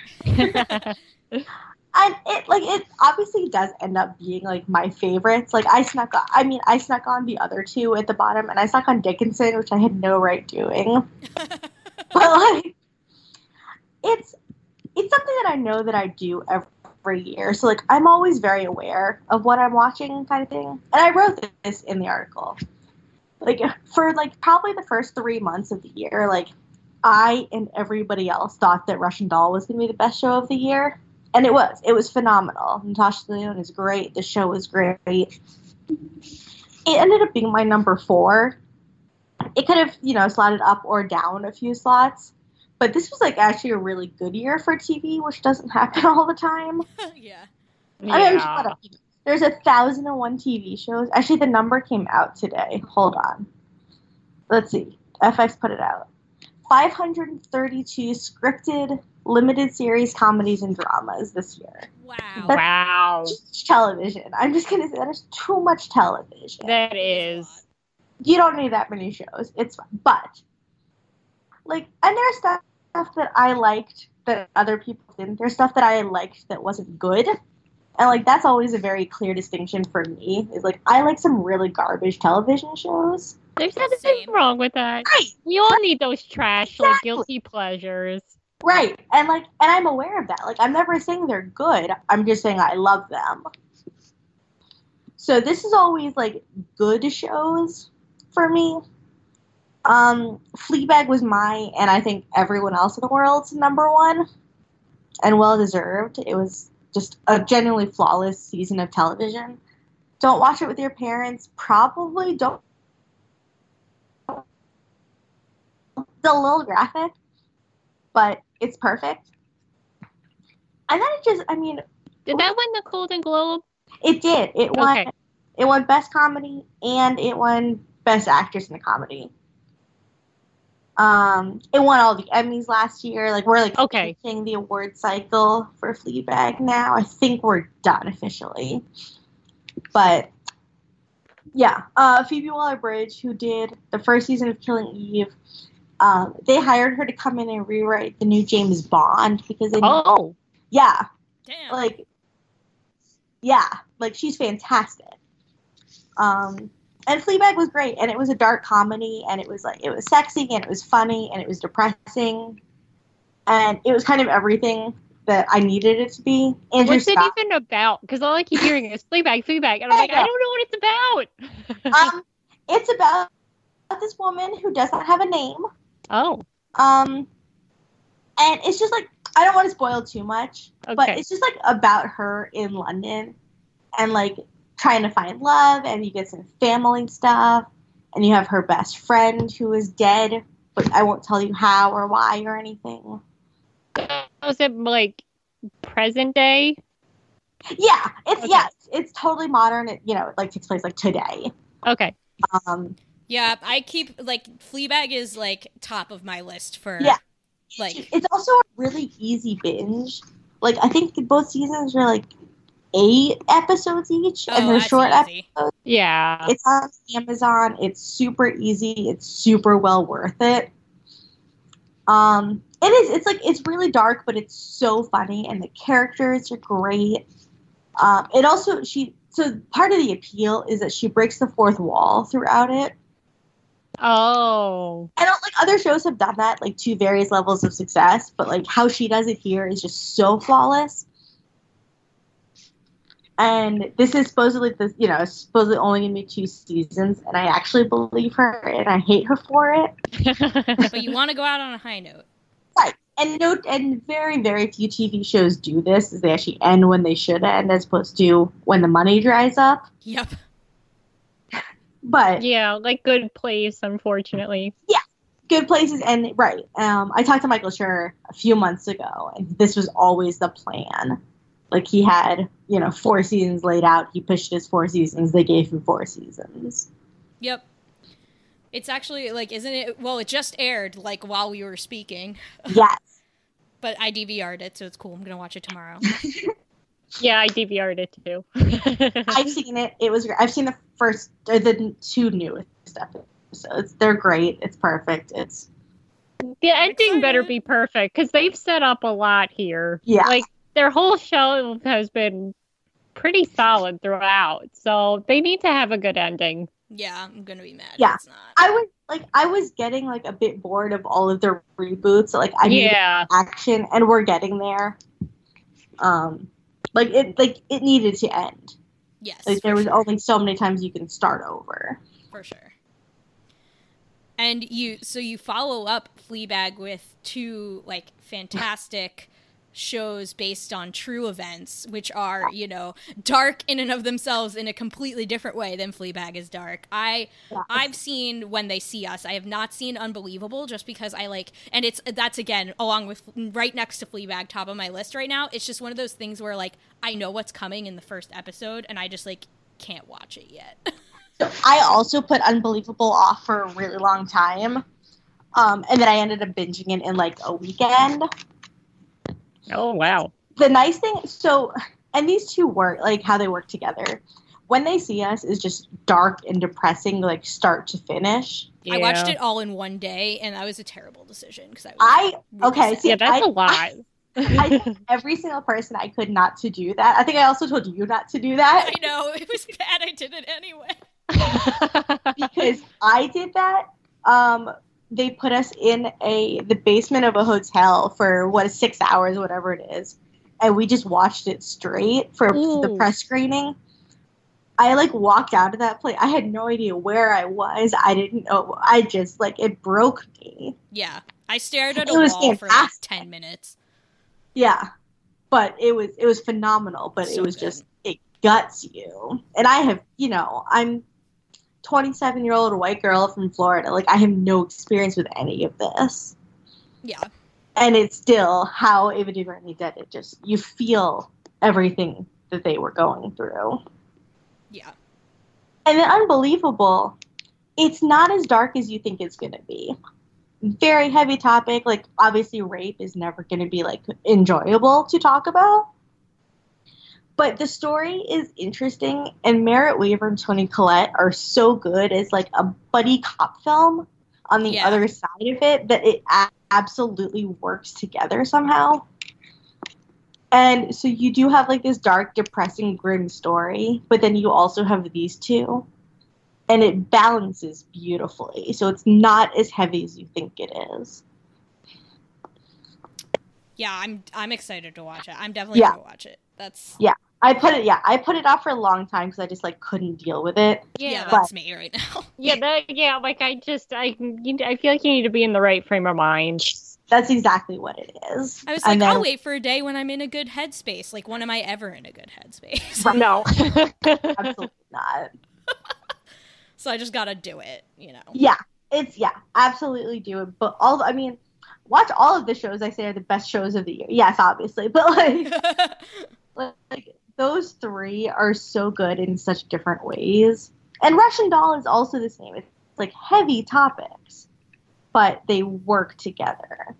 And it obviously does end up being like my favorites. Like I snuck on the other two at the bottom, and I snuck on Dickinson, which I had no right doing. But like it's something that I know that I do every year. So like I'm always very aware of what I'm watching, kind of thing. And I wrote this in the article. Like for like probably the first 3 months of the year, like I and everybody else thought that Russian Doll was going to be the best show of the year. And it was. It was phenomenal. Natasha Lyonne is great. The show was great. It ended up being my number 4. It could have, slotted up or down a few slots. But this was, like, actually a really good year for TV, which doesn't happen all the time. Yeah. I mean, there's 1,001 TV shows. Actually, the number came out today. Hold on. Let's see. FX put it out. 532 scripted limited series comedies and dramas this year. Wow. Wow. Just television. I'm just going to say that is too much television. That is. You don't need that many shows. It's fine. But, like, and there's stuff that I liked that other people didn't. There's stuff that I liked that wasn't good. And, like, that's always a very clear distinction for me. Is like, I like some really garbage television shows. There's nothing wrong with that. Right. We all need those trash, like, guilty pleasures. Right. And I'm aware of that. Like, I'm never saying they're good. I'm just saying I love them. So this is always, like, good shows for me. Fleabag was and I think everyone else in the world's number 1. And well-deserved. It was just a genuinely flawless season of television. Don't watch it with your parents. Probably don't. It's a little graphic, but it's perfect. And then Did that win the Golden Globe? It did. It won. Okay. It won Best Comedy and it won Best Actress in a Comedy. It won all the Emmys last year. Like, we're finishing the award cycle for Fleabag now. I think we're done officially. But yeah, Phoebe Waller-Bridge, who did the first season of Killing Eve, they hired her to come in and rewrite the new James Bond because they know, yeah, damn, like she's fantastic. And Fleabag was great, and it was a dark comedy, and it was sexy, and it was funny, and it was depressing, and it was kind of everything that I needed it to be. What's it even about? Because all I keep hearing is Fleabag, and I'm like, I don't know what it's about. It's about this woman who does not have a name. Oh. And it's just like, I don't want to spoil too much, but it's just like about her in London, and like trying to find love, and you get some family stuff, and you have her best friend who is dead, but I won't tell you how or why or anything. Was it like present day? Yeah, it's totally modern. It like takes place like today. Okay. Yeah, I keep Fleabag is like top of my list for it's also a really easy binge. Like, I think both seasons are like 8 episodes each, and they're short episodes. Yeah. It's on Amazon. It's super easy. It's super well worth it. It is. It's really dark, but it's so funny, and the characters are great. It also so part of the appeal is that she breaks the fourth wall throughout it. Oh. I don't other shows have done that to various levels of success, but how she does it here is just so flawless. And this is supposedly only going to be 2 seasons, and I actually believe her, and I hate her for it. But you want to go out on a high note. Right. And very, very few TV shows do this, is they actually end when they should end, as opposed to when the money dries up. Yep. But yeah, like Good Place, unfortunately. Yeah, Good Places, and right. I talked to Michael Schur a few months ago, and this was always the plan. He had, 4 seasons laid out. He pitched his 4 seasons. They gave him 4 seasons. Yep. It's actually, isn't it? Well, it just aired, while we were speaking. Yes. But I DVR'd it, so it's cool. I'm going to watch it tomorrow. Yeah, I DVR'd it too. I've seen it. It was. I've seen the 2 newest episodes. They're great. It's perfect. The ending better be perfect, because they've set up a lot here. Yeah. Their whole show has been pretty solid throughout, so they need to have a good ending. Yeah, I'm gonna be mad. Yeah, if it's not. I was getting a bit bored of all of their reboots. I needed action, and we're getting there. It needed to end. Yes. There was only so many times you can start over. For sure. And you follow up Fleabag with 2 fantastic shows based on true events, which are, dark in and of themselves in a completely different way than Fleabag is dark. I've seen When They See Us. I have not seen Unbelievable, just because and that's again, along with right next to Fleabag, top of my list right now. It's just one of those things where I know what's coming in the first episode, and I just can't watch it yet. So I also put Unbelievable off for a really long time. And then I ended up binging it in a weekend. Oh, wow. The nice thing, and these 2 work, how they work together. When They See Us is just dark and depressing, start to finish. Yeah. I watched it all in one day, and that was a terrible decision, because that's a lot. I told every single person I could not to do that. I think I also told you not to do that. I know, it was bad. I did it anyway. Because I did that. They put us in the basement of a hotel for 6 hours, whatever it is, and we just watched it straight for the press screening. I walked out of that place. I had no idea where I was. I didn't know. I just it broke me. Yeah, I stared at a wall for 10 minutes. Yeah, but it was phenomenal. But it was just, it guts you. And I have, I'm 27-year-old white girl from Florida. I have no experience with any of this. Yeah. And it's still how Ava DuVernay did it. Just, you feel everything that they were going through. Yeah. And then Unbelievable, it's not as dark as you think it's going to be. Very heavy topic. Like, obviously, rape is never going to be, like, enjoyable to talk about. But the story is interesting, and Merritt Wever and Toni Collette are so good as, like, a buddy cop film on the other side of it that it absolutely works together somehow. And so you do have, like, this dark, depressing, grim story, but then you also have these two. And it balances beautifully, so it's not as heavy as you think it is. Yeah, I'm excited to watch it. I'm definitely gonna watch it. I put it off for a long time because I just like couldn't deal with it. Yeah, that's me right now. I feel like you need to be in the right frame of mind. That's exactly what it is. I was like, I'll wait for a day when I'm in a good headspace. Like, when am I ever in a good headspace? No. Absolutely not. So I just gotta do it, you know. Yeah, absolutely do it. But watch all of the shows I say are the best shows of the year. Yes, obviously, but like those three are so good in such different ways. And Russian Doll is also the same. It's like heavy topics, but they work together.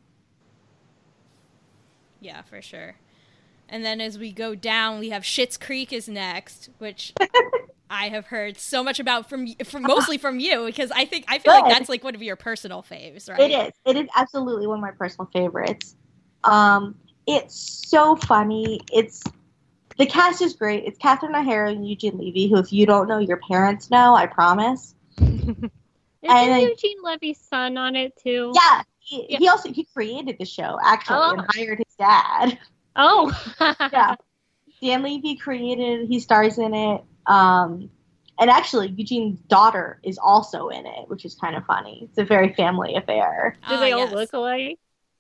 Yeah, for sure. And then as we go down, we have Schitt's Creek is next, which I have heard so much about from mostly from you, because I feel like that's like one of your personal faves, right? It is absolutely one of my personal favorites. It's so funny. The cast is great. It's Catherine O'Hara and Eugene Levy, who, if you don't know, your parents know, I promise. Isn't Eugene Levy's son on it too? Yeah, he created the show actually and hired his dad. Oh, yeah. Dan Levy created it. He stars in it. And actually, Eugene's daughter is also in it, which is kind of funny. It's a very family affair. Do they all look alike?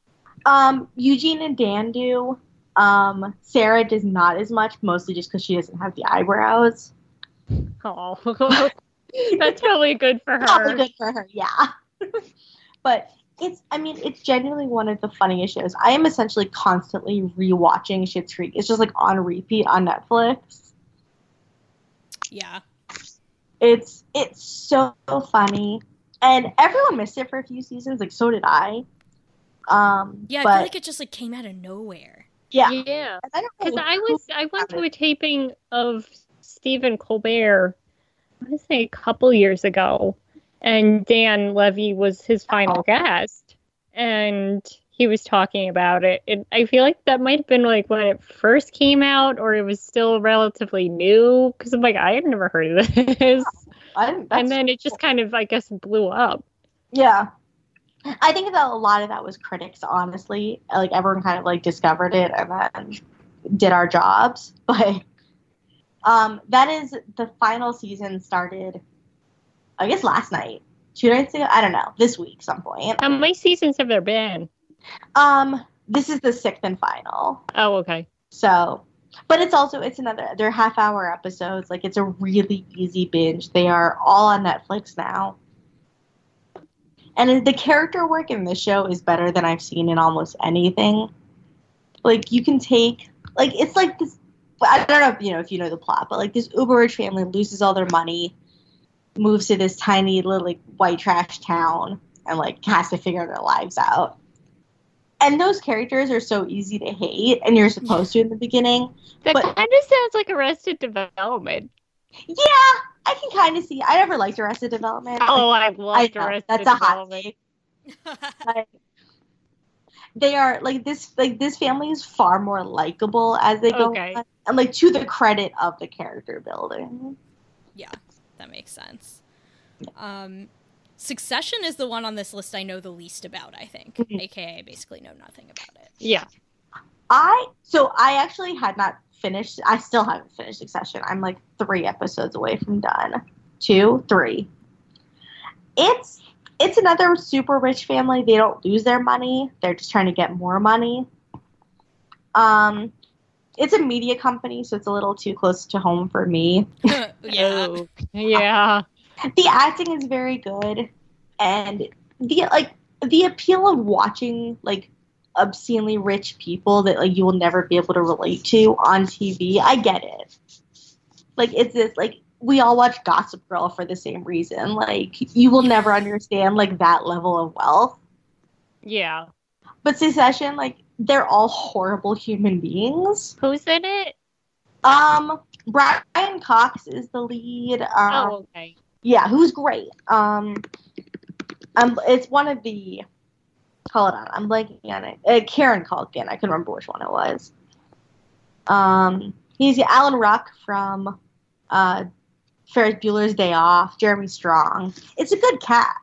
Eugene and Dan do. Sarah does not as much, mostly just because she doesn't have the eyebrows. Oh, that's probably good for her. Probably good for her, yeah. But it's genuinely one of the funniest shows. I am essentially constantly rewatching Schitt's Creek. It's just like on repeat on Netflix. Yeah. It's so funny. And everyone missed it for a few seasons, like so did I. I feel like it just like came out of nowhere. Yeah. Because I went to a taping of Stephen Colbert, I want to say a couple years ago, and Dan Levy was his final guest, and he was talking about it. And I feel like that might have been like when it first came out, or it was still relatively new, because I'm like, I had never heard of this. And then it just kind of, I guess, blew up. Yeah. I think that a lot of that was critics, honestly. Like, everyone kind of, like, discovered it and then did our jobs. But that is, the final season started, I guess, last night. 2 nights ago? I don't know. This week, some point. How many seasons have there been? This is the 6th and final. Oh, okay. So, but they're half-hour episodes. Like, it's a really easy binge. They are all on Netflix now. And the character work in this show is better than I've seen in almost anything. Like, you can take, like, it's like this, I don't know if you know the plot, but like this uber rich family loses all their money, moves to this tiny little like white trash town, and like has to figure their lives out. And those characters are so easy to hate, and you're supposed to in the beginning. That kind of sounds like Arrested Development. Yeah, I can kind of see. I never liked Arrested Development. Oh, I loved Arrested That's Development. A hot take. They are like this family is far more likable as they go on, and like to the credit of the character building. Yeah, that makes sense. Succession is the one on this list I know the least about, I think. Mm-hmm. AKA I basically know nothing about it. Yeah. I actually had not finished. I still haven't finished Succession. I'm like 3 episodes away from done. 2, 3. It's another super rich family. They don't lose their money. They're just trying to get more money. It's a media company, so it's a little too close to home for me. Yeah. Yeah. The acting is very good, and the appeal of watching like obscenely rich people that like you will never be able to relate to on TV. I get it. Like it's this like we all watch Gossip Girl for the same reason. Like you will never understand like that level of wealth. Yeah. But Succession, like they're all horrible human beings. Who's in it? Brian Cox is the lead. Okay. Yeah, who's great. It's one of the. Hold on, I'm blanking on it. Karen Culkin. I couldn't remember which one it was. He's Alan Ruck from Ferris Bueller's Day Off. Jeremy Strong. It's a good cast.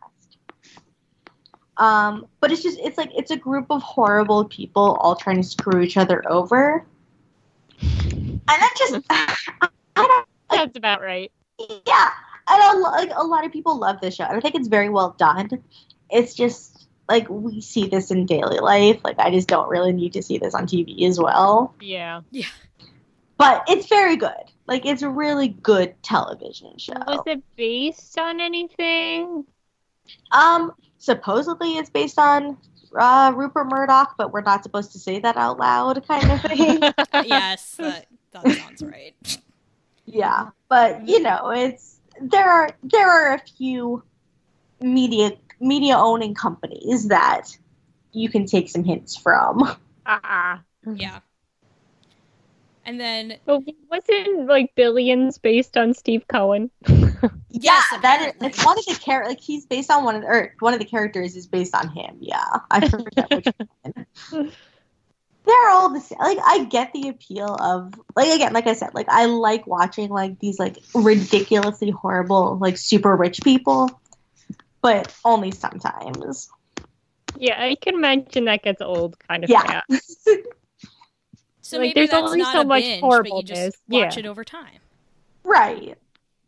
But it's a group of horrible people all trying to screw each other over. And that just I don't. That's about right. Yeah, and a lot of people love this show. I think it's very well done. It's just like we see this in daily life. Like I just don't really need to see this on TV as well. Yeah. Yeah. But it's very good. Like it's a really good television show. Was it based on anything? Supposedly it's based on Rupert Murdoch, but we're not supposed to say that out loud, kind of thing. Yes, that sounds right. Yeah, but you know, there are a few media owning companies that you can take some hints from. Yeah. And then wasn't like Billions based on Steve Cohen? Yeah, it's one of the like he's based on one of the characters is based on him. Yeah, I forget which one. They're all the same. Like I get the appeal of like again, like I said, like I like watching like these like ridiculously horrible like super rich people, but only sometimes. Yeah, I can imagine that gets old kind of fast. So like, maybe there's that's only not so a much binge, horribleness. but you just watch it over time. Right.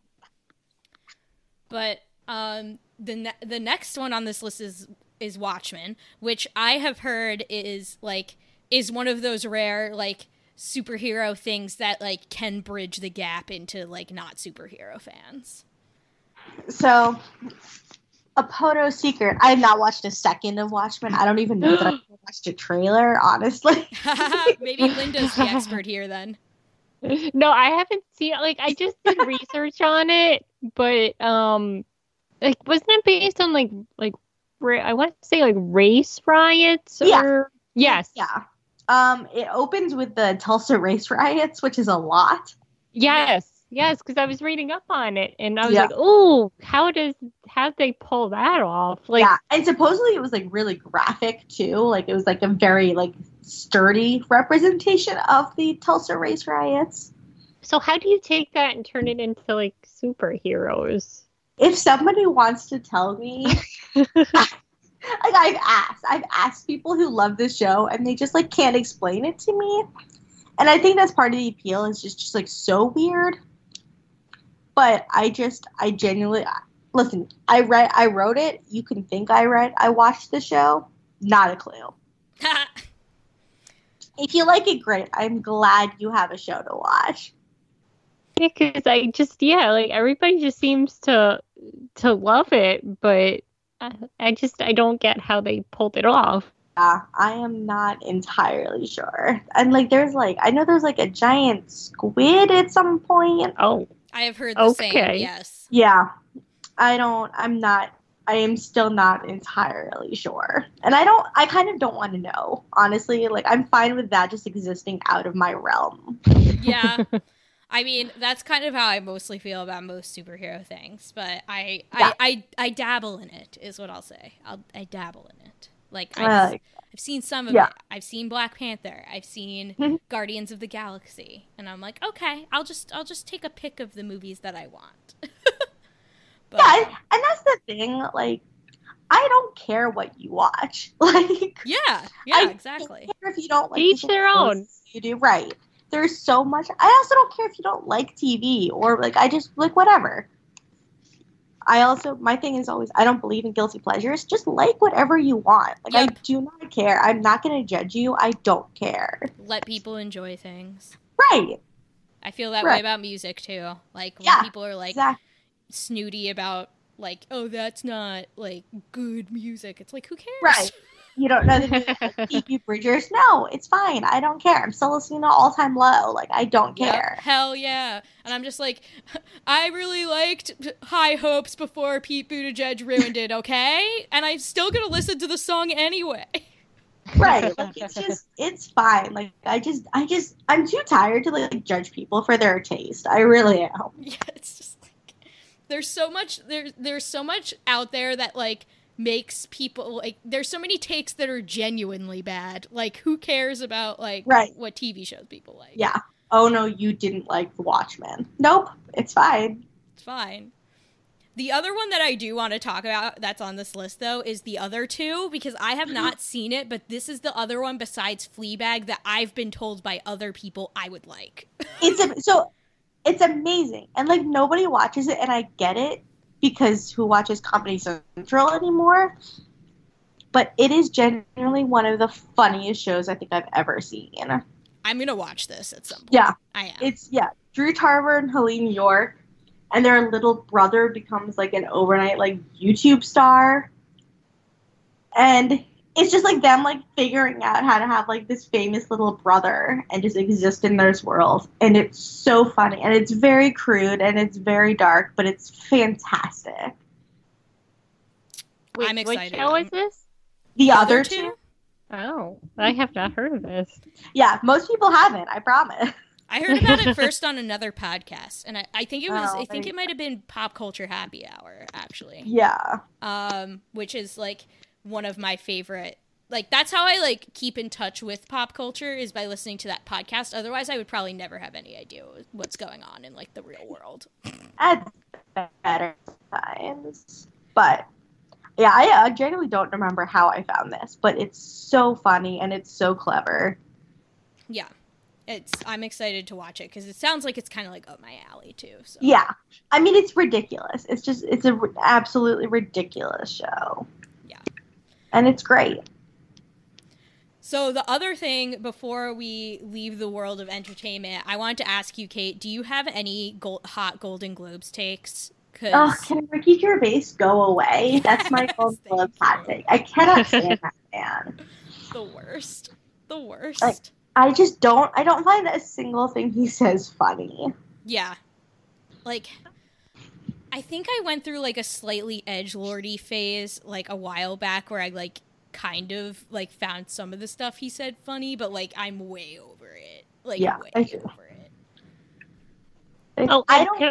But the next one on this list is Watchmen, which I have heard is one of those rare like superhero things that like can bridge the gap into like not superhero fans. So, a Poto secret. I have not watched a second of Watchmen. I don't even know that I watched a trailer, honestly. Maybe Linda's the expert here then. No, I haven't seen it. Like, I just did research on it, but like, wasn't it based on like I want to say like race riots? Or... Yes. Yeah. It opens with the Tulsa race riots, which is a lot. Yes, because I was reading up on it, and I was like, "Oh, how'd they pull that off?" Like, yeah, and supposedly it was like really graphic too. Like it was like a very like sturdy representation of the Tulsa race riots. So how do you take that and turn it into like superheroes? If somebody wants to tell me, like I've asked people who love this show, and they just like can't explain it to me. And I think that's part of the appeal. It's just like so weird. But I genuinely listen. I wrote it. You can think I watched the show. Not a clue. If you like it, great. I'm glad you have a show to watch. Because like everybody just seems to love it, but I don't get how they pulled it off. Yeah, I am not entirely sure. And like there's like I know there's like a giant squid at some point. Oh. I have heard the same, yes. Yeah. I am still not entirely sure. And I kind of don't want to know, honestly. Like I'm fine with that just existing out of my realm. Yeah. I mean, that's kind of how I mostly feel about most superhero things, but I dabble in it, is what I'll say. I dabble in it. Like I've seen some of it. I've seen Black Panther. I've seen Guardians of the Galaxy, and I'm like, okay, I'll just take a pick of the movies that I want. But, yeah, and that's the thing. Like, I don't care what you watch. Like, yeah, exactly. I don't care if you don't like each their own. You do right. There's so much. I also don't care if you don't like TV or like I just like whatever. My thing is always, I don't believe in guilty pleasures. Just like whatever you want. Like, I do not care. I'm not going to judge you. I don't care. Let people enjoy things. Right. I feel that way about music, too. Like, when people are, like, snooty about, like, oh, that's not, like, good music. It's like, who cares? Right. You don't know the music of Phoebe Bridgers? No, it's fine. I don't care. I'm still listening to All Time Low. Like, I don't care. Hell yeah. And I'm just like, I really liked High Hopes before Pete Buttigieg ruined it, okay? And I'm still gonna listen to the song anyway. Right. Like, it's fine. Like, I'm too tired to, like, judge people for their taste. I really am. Yeah, it's just like, there's so much out there that, like, makes people, like, there's so many takes that are genuinely bad. Like, who cares about, like, what TV shows people like? Yeah. Oh, no, you didn't like The Watchmen. Nope. It's fine. It's fine. The other one that I do want to talk about that's on this list, though, is The Other Two, because I have not seen it, but this is the other one besides Fleabag that I've been told by other people I would like. It's amazing. And, like, nobody watches it, and I get it, because who watches Comedy Central anymore? But it is genuinely one of the funniest shows I think I've ever seen. I'm going to watch this at some point. Yeah. I am. Drew Tarver and Helene York, and their little brother becomes, like, an overnight, like, YouTube star. And it's just, like, them, like, figuring out how to have, like, this famous little brother and just exist in their world. And it's so funny. And it's very crude and it's very dark, but it's fantastic. I'm excited. What show is this? The Other Two? Oh, I have not heard of this. Yeah, most people haven't, I promise. I heard about it first on another podcast, and I think it was. I think it might have been Pop Culture Happy Hour, actually. Yeah. Which is, like, one of my favorite. Like, that's how I, like, keep in touch with pop culture, is by listening to that podcast. Otherwise, I would probably never have any idea what's going on in, like, the real world. At better times, but yeah, I genuinely don't remember how I found this, but it's so funny and it's so clever. Yeah. I'm excited to watch it because it sounds like it's kind of like up my alley too. So. Yeah, I mean, it's ridiculous. It's an absolutely ridiculous show. Yeah, and it's great. So the other thing before we leave the world of entertainment, I wanted to ask you, Kate, do you have any hot Golden Globes takes? Oh, can Ricky Gervais go away? That's my Golden Globes hot take. I cannot stand that man. The worst. Like, I don't find a single thing he says funny. Yeah. Like, I think I went through, like, a slightly edgelordy phase, like, a while back where I, like, kind of, like, found some of the stuff he said funny, but, like, I'm way over it. Like, yeah, way over it. Oh,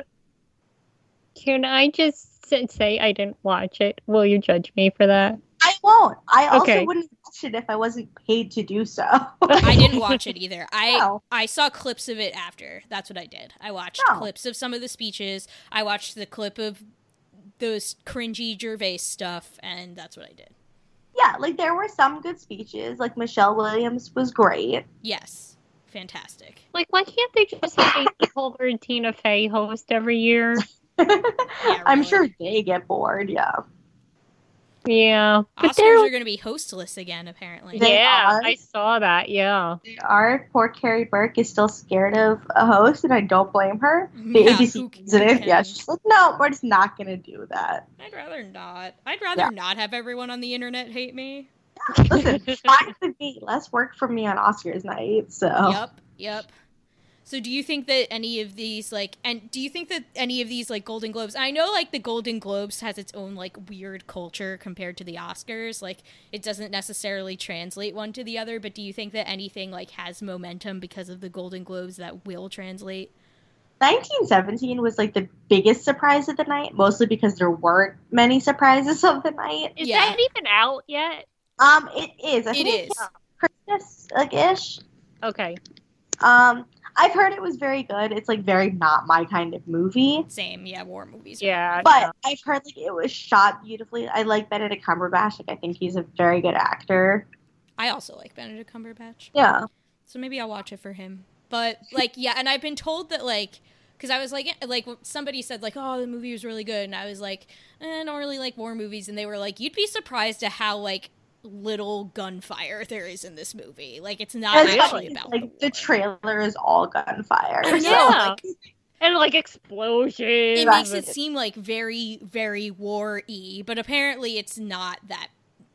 Can I just say I didn't watch it? Will you judge me for that? I won't. I also wouldn't watch it if I wasn't paid to do so. I didn't watch it either. I saw clips of it after. That's what I did. I watched clips of some of the speeches. I watched the clip of those cringy Gervais stuff, and that's what I did. Yeah, like, there were some good speeches. Like, Michelle Williams was great. Yes. Fantastic. Like, why can't they just have Amy Poehler and Tina Fey host every year? Yeah, I'm sure they get bored, yeah. Yeah. But Oscars are going to be hostless again, apparently. Yeah, I saw that, yeah. They are. Poor Carrie Burke is still scared of a host, and I don't blame her. The ABC president, she's like, no, we're just not going to do that. I'd rather not. I'd rather not have everyone on the internet hate me. Yeah, listen, fine with me. Less work for me on Oscars night, so. Yep. So do you think that any of these, like, Golden Globes, I know, like, the Golden Globes has its own, like, weird culture compared to the Oscars, like, it doesn't necessarily translate one to the other, but do you think that anything, like, has momentum because of the Golden Globes that will translate? 1917 was, like, the biggest surprise of the night, mostly because there weren't many surprises of the night. Is that even out yet? It is. I think it's Christmas, like, ish. Okay. I've heard it was very good. It's, like, very not my kind of movie. Same, yeah, war movies. Yeah. But I've heard, like, it was shot beautifully. I like Benedict Cumberbatch. Like, I think he's a very good actor. I also like Benedict Cumberbatch. Yeah. So maybe I'll watch it for him. But, like, yeah, and I've been told that, like, because I was like, somebody said, like, oh, the movie was really good. And I was like, I don't really like war movies. And they were like, you'd be surprised at how, like, little gunfire there is in this movie. Like, it's not actually about like the trailer is all gunfire. Yeah. And, like, explosions. It makes it seem, like, very, very war-y, but apparently it's not that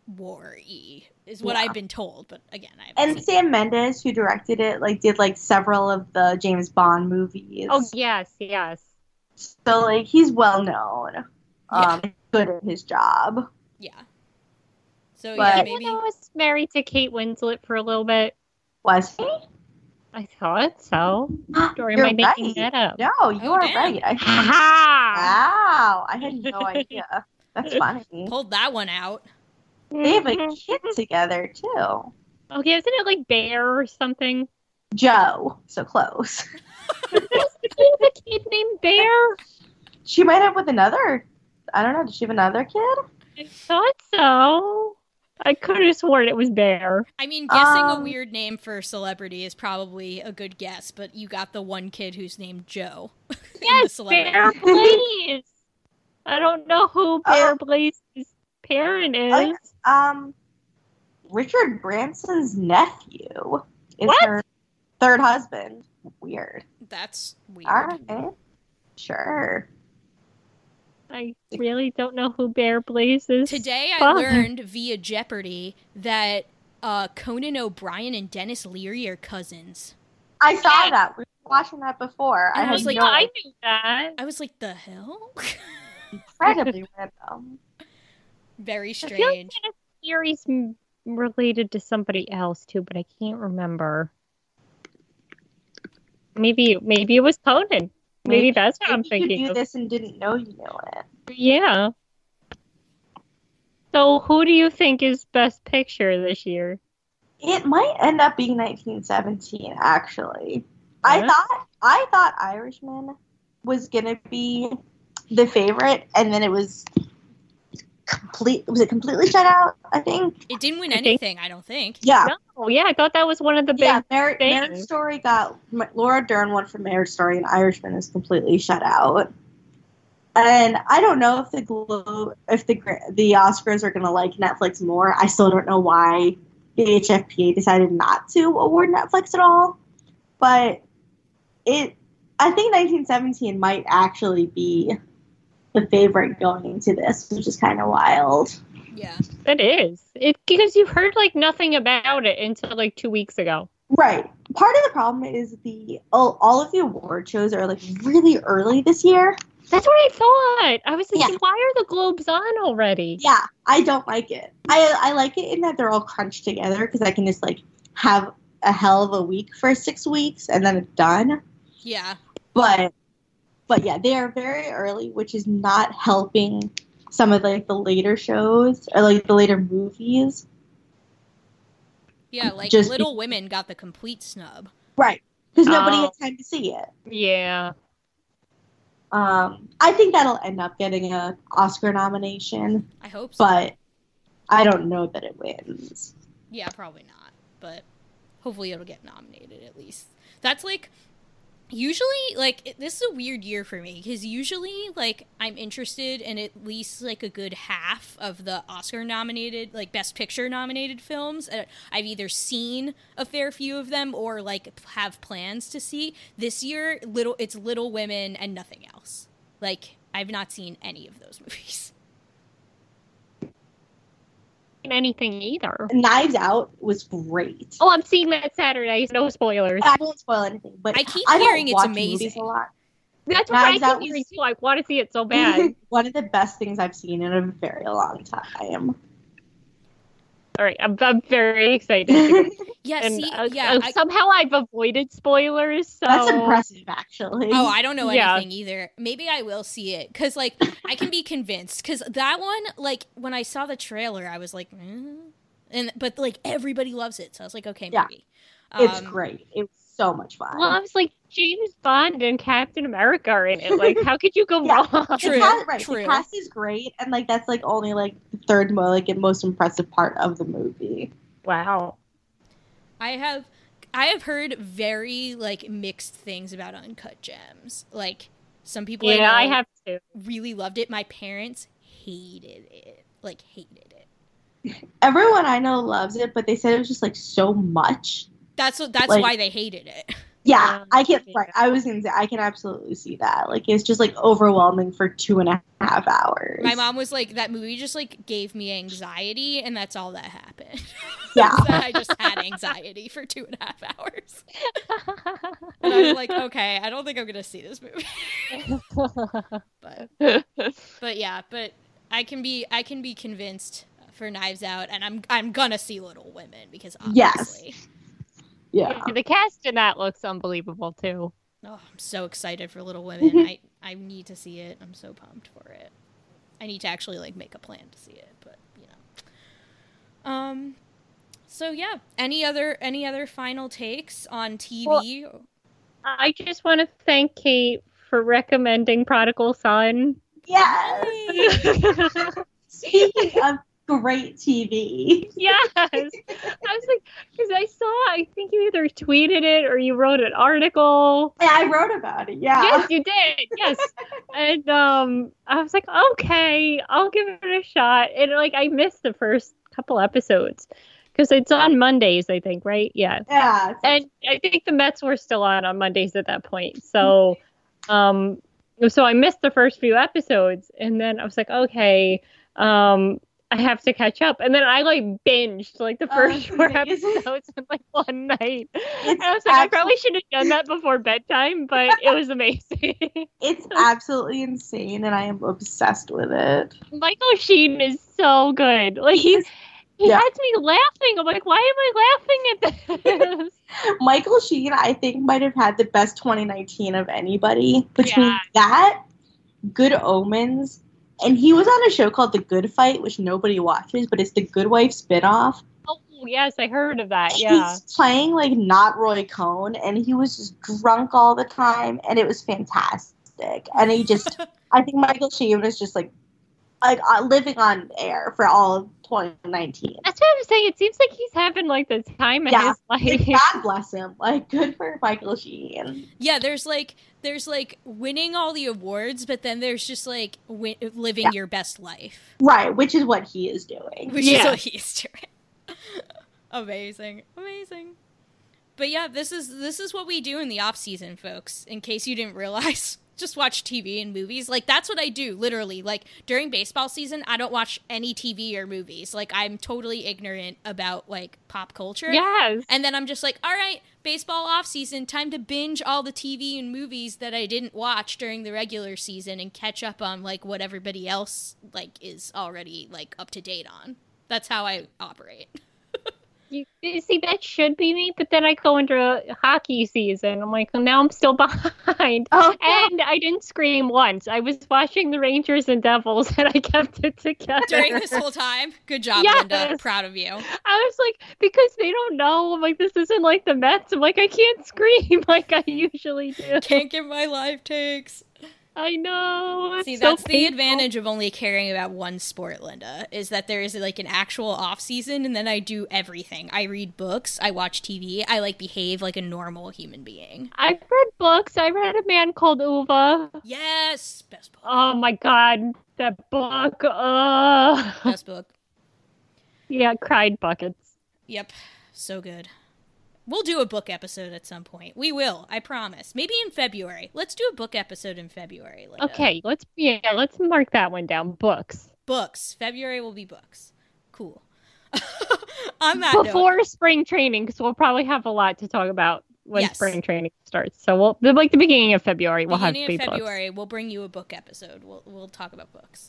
war-y, is what I've been told. But again, and Sam Mendes, who directed it, like did like several of the James Bond movies. Oh yes. So like he's well known, good at his job. Yeah. So But- yeah, He maybe. was married to Kate Winslet for a little bit. Was he? I thought so. Or am You're I making right. that up? No, you are damn. right. Ha! Wow, I had no idea. That's funny. Pulled that one out. They have a kid together too. Okay, isn't it like Bear or something? Joe, so close. There's a kid named Bear? She might have with another. I don't know. Does she have another kid? I thought so. I could have sworn it was Bear. I mean, guessing a weird name for a celebrity is probably a good guess, but you got the one kid who's named Joe. in the Yes, celebrity. Bear Blaze. I don't know who Bear Blaze's parent is. Richard Branson's nephew is What? her third husband. Weird. That's weird. All right. Sure. I really don't know who Bear Blaze is. Today I father. learned via Jeopardy that Conan O'Brien and Dennis Leary are cousins. I saw that. We were watching that before. And I had was like, no I knew that. I was like, the hell? incredibly random. Very I feel like strange. Dennis Leary's related to somebody else too, but I can't remember. Maybe it was Conan. Maybe that's what I'm You thinking knew of. this and didn't know you knew it. Yeah. So who do you think is Best Picture this year? It might end up being 1917, actually. Yeah. I thought Irishman was gonna be the favorite, and then it was completely shut out, I think. It didn't win I think- anything, I don't think. Yeah. No, yeah, I thought that was one of the big Yeah, Marriage things. Story got Laura Dern won for Marriage Story, and Irishman is completely shut out. And I don't know if the Oscars are gonna like Netflix more. I still don't know why the HFPA decided not to award Netflix at all. But I think 1917 might actually be the favorite going into this, which is kind of wild. Yeah. It is. It's because you've heard like nothing about it until like 2 weeks ago. Right. Part of the problem is all of the award shows are like really early this year. That's what I thought. I was thinking, Yeah. why are the Globes on already? Yeah, I don't like it. I like it in that they're all crunched together because I can just like have a hell of a week for 6 weeks and then it's done. Yeah. But yeah, they are very early, which is not helping some of like the later shows or like the later movies. Yeah, like Just Little Women got the complete snub. Right. Because nobody Oh. had time to see it. Yeah. I think that'll end up getting an Oscar nomination, I hope so. but I don't know that it wins. Yeah, probably not. But hopefully it'll get nominated at least. That's like usually like this is a weird year for me because usually like I'm interested in at least like a good half of the Oscar nominated like Best Picture nominated films. I've either seen a fair few of them or like have plans to see. This year it's Little Women and nothing else. Like I've not seen any of those movies. Anything either. Knives Out was great. Oh, I'm seeing that Saturday. No spoilers. I won't spoil anything, but I keep don't hearing it's watch amazing. movies a lot. That's what I Knives Out keep hearing was- too. I want to see it so bad. One of the best things I've seen in a very long time. All right, I'm very excited. Yeah, And see, yeah. somehow I've avoided spoilers. So That's impressive, actually. Oh, I don't know Yeah. anything either. Maybe I will see it because, like, I can be convinced. Because that one, like, when I saw the trailer, I was like, but like everybody loves it, so I was like, okay, Yeah. maybe. It's great. It was so much fun. Well, I was like, James Bond and Captain America are in it. Like, how could you go Yeah. wrong? True. The cast is great, and like that's like only like the third most impressive part of the movie. Wow. I have heard very like mixed things about Uncut Gems. Like some people, Yeah, I know have to. really loved it. My parents hated it. Like hated it. Everyone I know loves it, but they said it was just like so much. That's Like- why they hated it. Yeah, I can. Right, I was gonna say I can absolutely see that. Like, it's just like overwhelming for 2.5 hours. My mom was like, that movie just like gave me anxiety, and that's all that happened. Yeah, I just had anxiety for 2.5 hours. And I was like, okay, I don't think I'm gonna see this movie. but yeah, but I can be convinced for Knives Out, and I'm gonna see Little Women because obviously. Yes. Yeah. The cast in that looks unbelievable too. Oh, I'm so excited for Little Women. I need to see it. I'm so pumped for it. I need to actually like make a plan to see it, but you know. So yeah, any other final takes on TV? Well, I just want to thank Kate for recommending Prodigal Son. Yes. Speaking of great TV. Yes. I was like, because I think you either tweeted it or you wrote an article. Yeah, I wrote about it. Yeah. Yes, you did. Yes. And I was like, okay, I'll give it a shot. And like, I missed the first couple episodes because it's on Mondays, I think, right? Yeah. Yeah. And I think the Mets were still on Mondays at that point. So, so I missed the first few episodes, and then I was like, okay, I have to catch up. And then I like binged like the first 4 episodes in like one night. And I was like, I probably should have done that before bedtime, but it was amazing. It's absolutely insane, and I am obsessed with it. Michael Sheen is so good. Like he has me laughing. I'm like, why am I laughing at this? Michael Sheen, I think, might have had the best 2019 of anybody. Between that, Good Omens, and he was on a show called The Good Fight, which nobody watches, but it's the Good Wife spinoff. Oh, yes, I heard of that, yeah. He's playing, like, not Roy Cohn, and he was just drunk all the time, and it was fantastic. And he just, I think Michael Sheen was just, like living on air for all of 2019. That's what I'm saying. It seems like he's having, like, the time of his life. God bless him. Like, good for Michael Sheen. Yeah, there's winning all the awards, but then there's just like living your best life. Right, which is what he is doing. Which is what he's doing. Amazing. But yeah, this is what we do in the off season, folks. In case you didn't realize, just watch TV and movies. Like, that's what I do, literally. Like, during baseball season, I don't watch any TV or movies. Like, I'm totally ignorant about, like, pop culture. Yes. And then I'm just like, all right, baseball off season, time to binge all the TV and movies that I didn't watch during the regular season and catch up on, like, what everybody else, like, is already, like, up to date on. That's how I operate. You see, that should be me, but then I go into a hockey season. I'm like, now I'm still behind. Oh, and I didn't scream once. I was watching the Rangers and Devils, and I kept it together. During this whole time? Good job, yes. Linda. Proud of you. I was like, because they don't know. I'm like, this isn't like the Mets. I'm like, I can't scream like I usually do. Can't give my life takes. I know. See, that's the advantage of only caring about one sport, Linda, is that there is like an actual off season, and then I do everything. I read books, I watch TV, I like behave like a normal human being. I've read books. I read A Man Called Ove. Yes, best book. Oh my god, that book. Best book. Yeah, cried buckets. Yep, so good. We'll do a book episode at some point. We will, I promise. Maybe in February. Let's do a book episode in February, Linda. Okay, let's mark that one down. Books. February will be books. Cool. On that before spring training, because we'll probably have a lot to talk about when spring training starts. So we'll like the beginning of February. We'll have February. We'll bring you a book episode. We'll talk about books.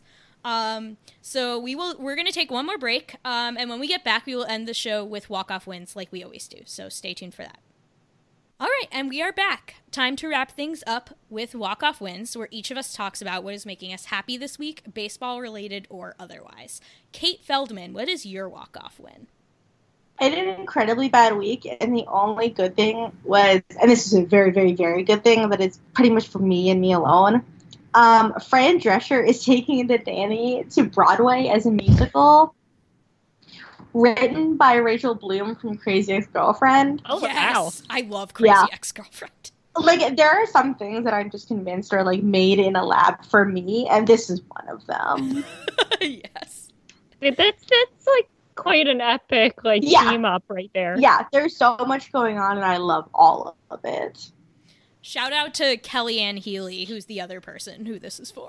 So we're going to take one more break. And when we get back, we will end the show with walk-off wins like we always do. So stay tuned for that. All right. And we are back. Time to wrap things up with walk-off wins, where each of us talks about what is making us happy this week, baseball related or otherwise. Kate Feldman, what is your walk-off win? I had an incredibly bad week, and the only good thing was, and this is a very, very, very good thing, that it's pretty much for me and me alone. Fran Drescher is taking the Danny to Broadway as a musical, written by Rachel Bloom from Crazy Ex-Girlfriend. Oh, yes. Wow. I love Crazy Ex-Girlfriend. Like, there are some things that I'm just convinced are, like, made in a lab for me, and this is one of them. Yes. That's like, quite an epic team up right there. Yeah, there's so much going on, and I love all of it. Shout out to Kellyanne Healy, who's the other person who this is for.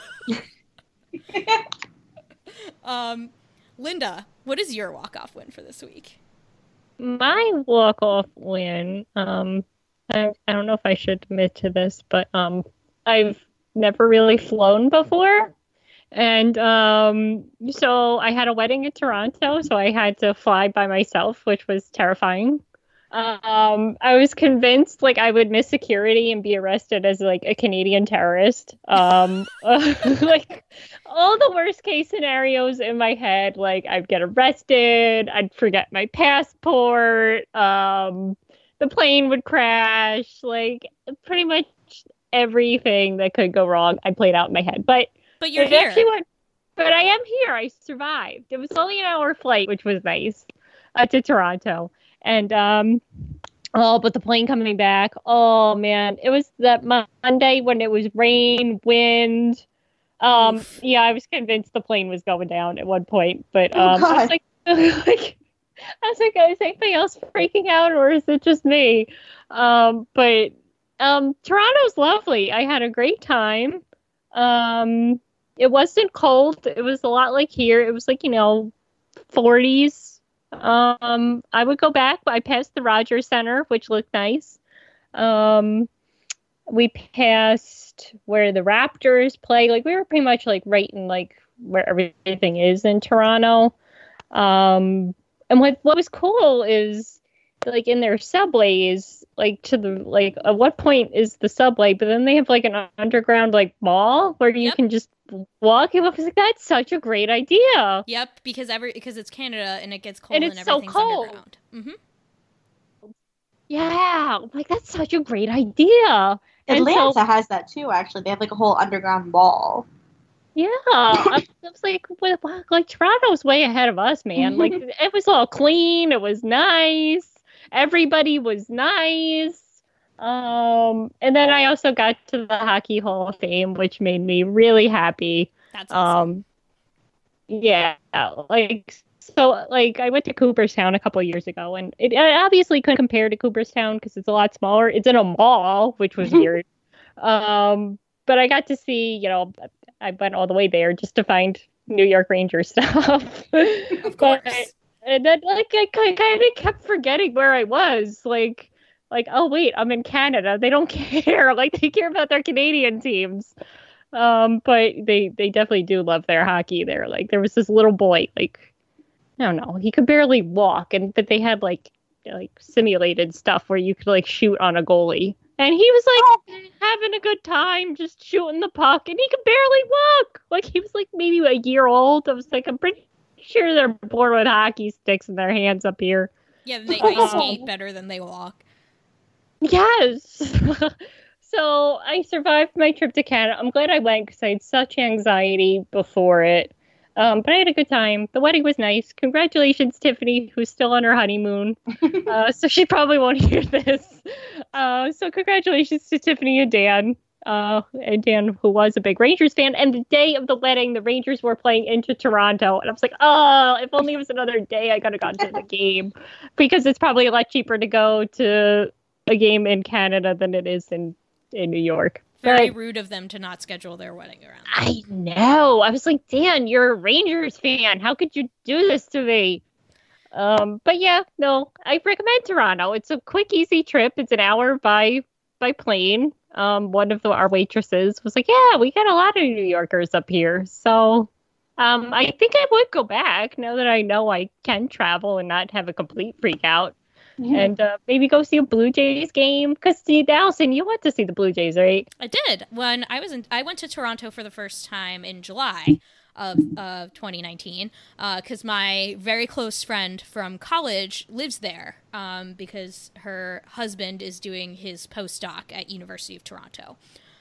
Linda, what is your walk-off win for this week? My walk-off win, I don't know if I should admit to this, but I've never really flown before. And so I had a wedding in Toronto, so I had to fly by myself, which was terrifying. I was convinced I would miss security and be arrested as a Canadian terrorist. All the worst case scenarios in my head, I'd get arrested, I'd forget my passport, the plane would crash, pretty much everything that could go wrong I played out in my head. But you're here. But I am here. I survived. It was only an hour flight, which was nice, to Toronto. And, but the plane coming back, oh man, it was that Monday when it was rain, wind. Yeah, I was convinced the plane was going down at one point, but, I was is anybody else freaking out or is it just me? But Toronto's lovely. I had a great time. It wasn't cold. It was a lot like here. It was 40s. I would go back. I passed the Rogers Center, which looked nice. We passed where the Raptors play. We were pretty much right in where everything is in Toronto. And what was cool is in their subways, to the at what point is the subway? But then they have an underground mall where you can just walk. I was that's such a great idea. Yep, because it's Canada and it gets cold and it's everything's so cold. Underground. Mm-hmm. Yeah, that's such a great idea. Atlanta has that too. Actually, they have a whole underground mall. Yeah, I was Toronto's way ahead of us, man. It was all clean. It was nice. Everybody was nice. And then I also got to the Hockey Hall of Fame, which made me really happy. That's awesome. Yeah, I went to Cooperstown a couple of years ago, and it obviously couldn't compare to Cooperstown because it's a lot smaller. It's in a mall, which was weird. But I got to see, I went all the way there just to find New York Rangers stuff. Of course. And then, I kind of kept forgetting where I was. Oh, wait, I'm in Canada. They don't care. They care about their Canadian teams. But they definitely do love their hockey there. There was this little boy, I don't know, he could barely walk. But they had, simulated stuff where you could, shoot on a goalie. And he was, having a good time just shooting the puck. And he could barely walk. He was, maybe a year old. I was I'm pretty sure they're bored with hockey sticks in their hands up here. Yeah, they ice skate better than they walk. Yes. So I survived my trip to Canada. I'm glad I went because I had such anxiety before it. But I had a good time. The wedding was nice. Congratulations, Tiffany, who's still on her honeymoon. So she probably won't hear this. So congratulations to Tiffany and Dan. Who was a big Rangers fan. And the day of the wedding, the Rangers were playing into Toronto. And I was if only it was another day, I could have gone to the game. Because it's probably a lot cheaper to go to a game in Canada than it is in New York. Very rude of them to not schedule their wedding around that. I know. I was Dan, you're a Rangers fan. How could you do this to me? But yeah, no, I recommend Toronto. It's a quick, easy trip. It's an hour by plane. One of our waitresses was yeah, we got a lot of New Yorkers up here. So I think I would go back now that I know I can travel and not have a complete freak out. Yeah. And maybe go see a Blue Jays game. Because, Allison, you went to see the Blue Jays, right? I did. When I went to Toronto for the first time in July of 2019 because my very close friend from college lives there because her husband is doing his postdoc at University of Toronto.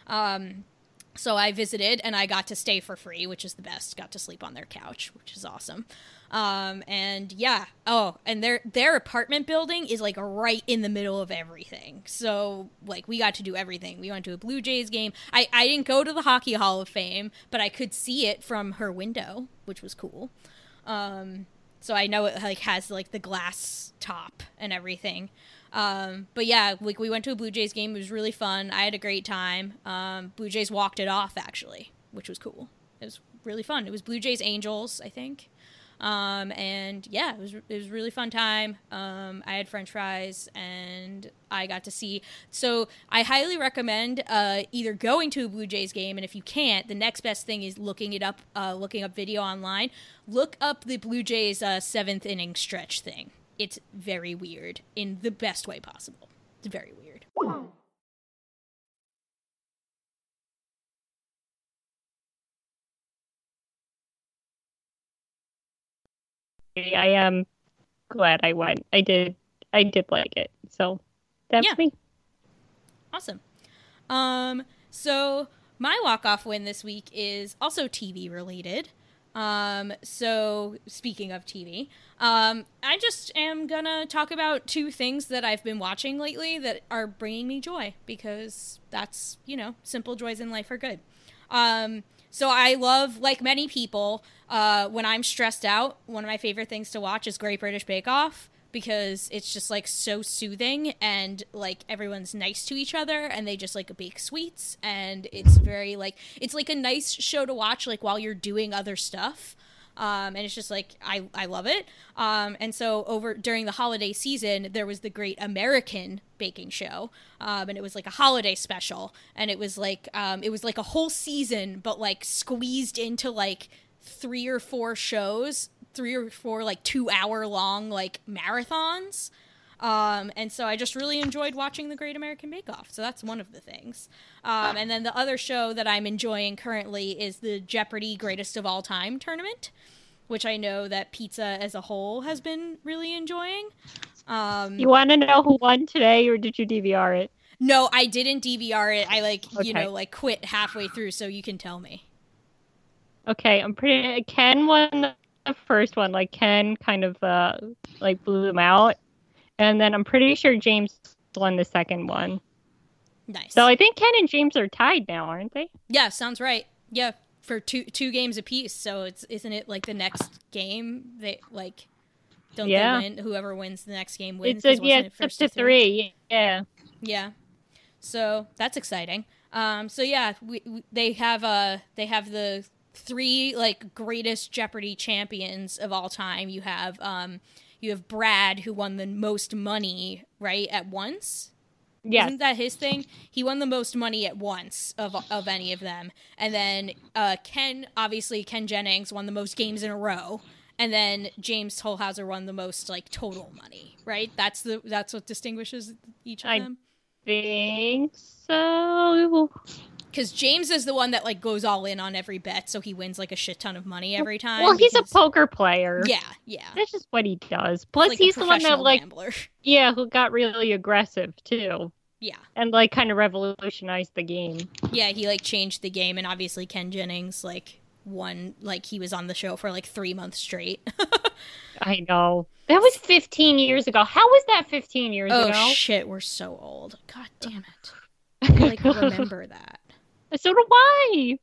So I visited and I got to stay for free, which is the best. Got to sleep on their couch, which is awesome. And yeah. Oh, and their apartment building is right in the middle of everything. So we got to do everything. We went to a Blue Jays game. I didn't go to the Hockey Hall of Fame, but I could see it from her window, which was cool. So I know it like has like the glass top and everything. But yeah, like we went to a Blue Jays game. It was really fun. I had a great time. Blue Jays walked it off actually, which was cool. It was really fun. It was Blue Jays Angels, I think. And yeah, it was a really fun time. I had French fries and I got to see, so I highly recommend, either going to a Blue Jays game. And if you can't, the next best thing is looking up video online. Look up the Blue Jays, 7th inning stretch thing. It's very weird in the best way possible. It's very weird. I am glad I went. I did like it. So that's me. Awesome. So my walk-off win this week is also TV related. So speaking of TV, I just am gonna talk about two things that I've been watching lately that are bringing me joy, because that's, simple joys in life are good. So I love, like many people, when I'm stressed out, one of my favorite things to watch is Great British Bake Off, because it's just like so soothing, and like everyone's nice to each other and they just like bake sweets, and it's very like, it's like a nice show to watch like while you're doing other stuff. And it's just like, I love it. And so during the holiday season, there was the Great American Baking Show. And it was like a holiday special, and it was like a whole season, but like squeezed into like 3 or 4 shows, 3 or 4 like 2-hour long like marathons. And so I just really enjoyed watching the Great American Bake Off. So that's one of the things. And then the other show that I'm enjoying currently is the Jeopardy Greatest of All Time tournament, which I know that Pizza as a whole has been really enjoying. You want to know who won today, or did you DVR it? No, I didn't DVR it. I quit halfway through, so you can tell me. Okay, Ken won the first one. Like, Ken kind of blew him out. And then I'm pretty sure James won the second one. Nice. So I think Ken and James are tied now, aren't they? Yeah, sounds right. Yeah, for two games apiece. So isn't it like the next game they like? Don't they win? Whoever wins the next game wins. It's up to 3. Yeah. Yeah. So that's exciting. So yeah, they have the 3 like greatest Jeopardy champions of all time. You have Brad, who won the most money, right, at once? Yeah. Isn't that his thing? He won the most money at once of any of them. And then Ken Jennings won the most games in a row. And then James Holhauser won the most like total money, right? That's what distinguishes each of them? I think so. Because James is the one that like goes all in on every bet, so he wins like a shit ton of money every time. Well, he's a poker player. Yeah. That's just what he does. Plus, like he's the one that like gambler. Yeah, who got really aggressive too. Yeah, and like kind of revolutionized the game. Yeah, he like changed the game, and obviously Ken Jennings like won. Like he was on the show for like 3 months straight. I know. That was 15 years ago. How was that 15 years ago? Oh shit, we're so old. God damn it. I like remember that. So do I.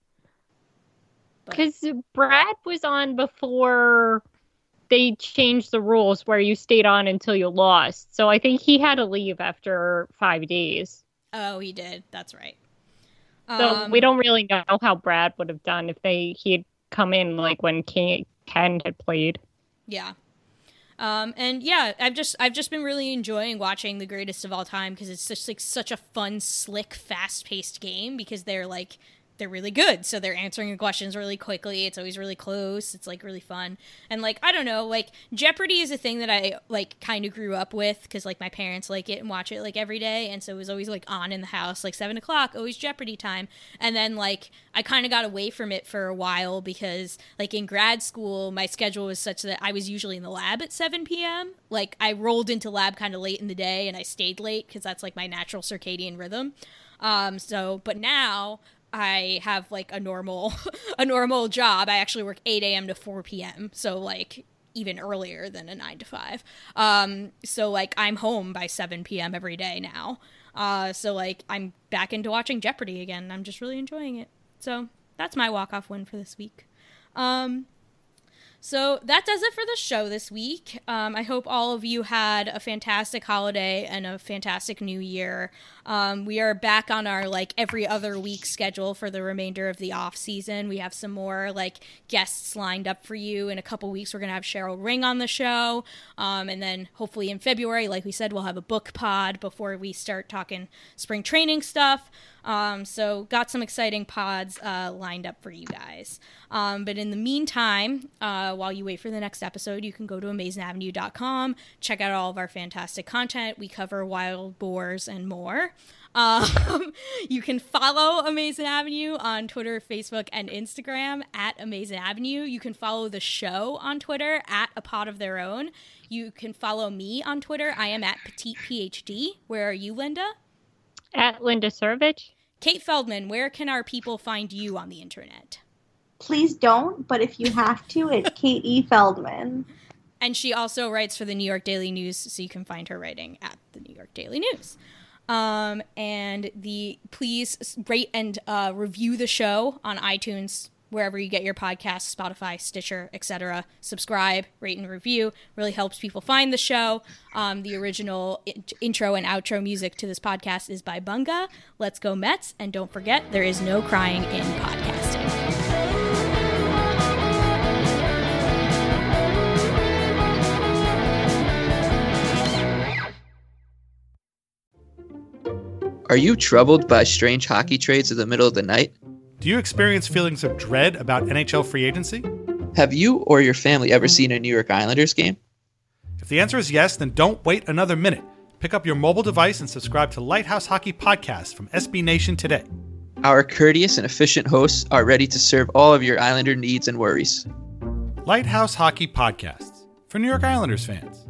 Because Brad was on before they changed the rules where you stayed on until you lost. So I think he had to leave after 5 days. Oh, he did. That's right. So we don't really know how Brad would have done if he had come in like when Ken had played. Yeah. And yeah, I've just been really enjoying watching the Greatest of All Time, because it's just like such a fun, slick, fast-paced game, because they're really good. So they're answering the questions really quickly. It's always really close. It's like really fun. And like, I don't know, like Jeopardy is a thing that I like kind of grew up with, because like my parents like it and watch it like every day. And so it was always like on in the house, like 7 o'clock, always Jeopardy time. And then like I kind of got away from it for a while, because like in grad school, my schedule was such that I was usually in the lab at 7 p.m. Like I rolled into lab kind of late in the day, and I stayed late because that's like my natural circadian rhythm. But now I have like a normal job. I actually work 8 a.m. to 4 p.m. So like even earlier than a 9 to 5. So like I'm home by 7 p.m. every day now. So like I'm back into watching Jeopardy again. I'm just really enjoying it. So that's my walk-off win for this week. So that does it for the show this week. I hope all of you had a fantastic holiday and a fantastic new year. We are back on our every other week schedule for the remainder of the off season. We have some more guests lined up for you. In a couple weeks, we're going to have Cheryl Ring on the show. And then hopefully in February, like we said, we'll have a book pod before we start talking spring training stuff. So got some exciting pods lined up for you guys. But in the meantime, while you wait for the next episode, you can go to AmazingAvenue.com, check out all of our fantastic content. We cover wild boars and more. You can follow Amazing Avenue on Twitter, Facebook, and Instagram at Amazing Avenue. You can follow the show on Twitter at A Pod of Their Own. You can follow me on Twitter. I am at Petite PhD. Where are you, Linda? At Linda Surovich. Kate Feldman, where can our people find you on the internet? Please don't, but if you have to, it's Kate E. Feldman. And she also writes for the New York Daily News, so you can find her writing at the New York Daily News. Please rate and review the show on iTunes, wherever you get your podcasts, Spotify, Stitcher, etc. Subscribe, rate, and review. Really helps people find the show. The original intro and outro music to this podcast is by Bunga. Let's go Mets, and don't forget, there is no crying in podcasting. Are you troubled by strange hockey trades in the middle of the night? Do you experience feelings of dread about NHL free agency? Have you or your family ever seen a New York Islanders game? If the answer is yes, then don't wait another minute. Pick up your mobile device and subscribe to Lighthouse Hockey Podcast from SB Nation today. Our courteous and efficient hosts are ready to serve all of your Islander needs and worries. Lighthouse Hockey Podcasts for New York Islanders fans.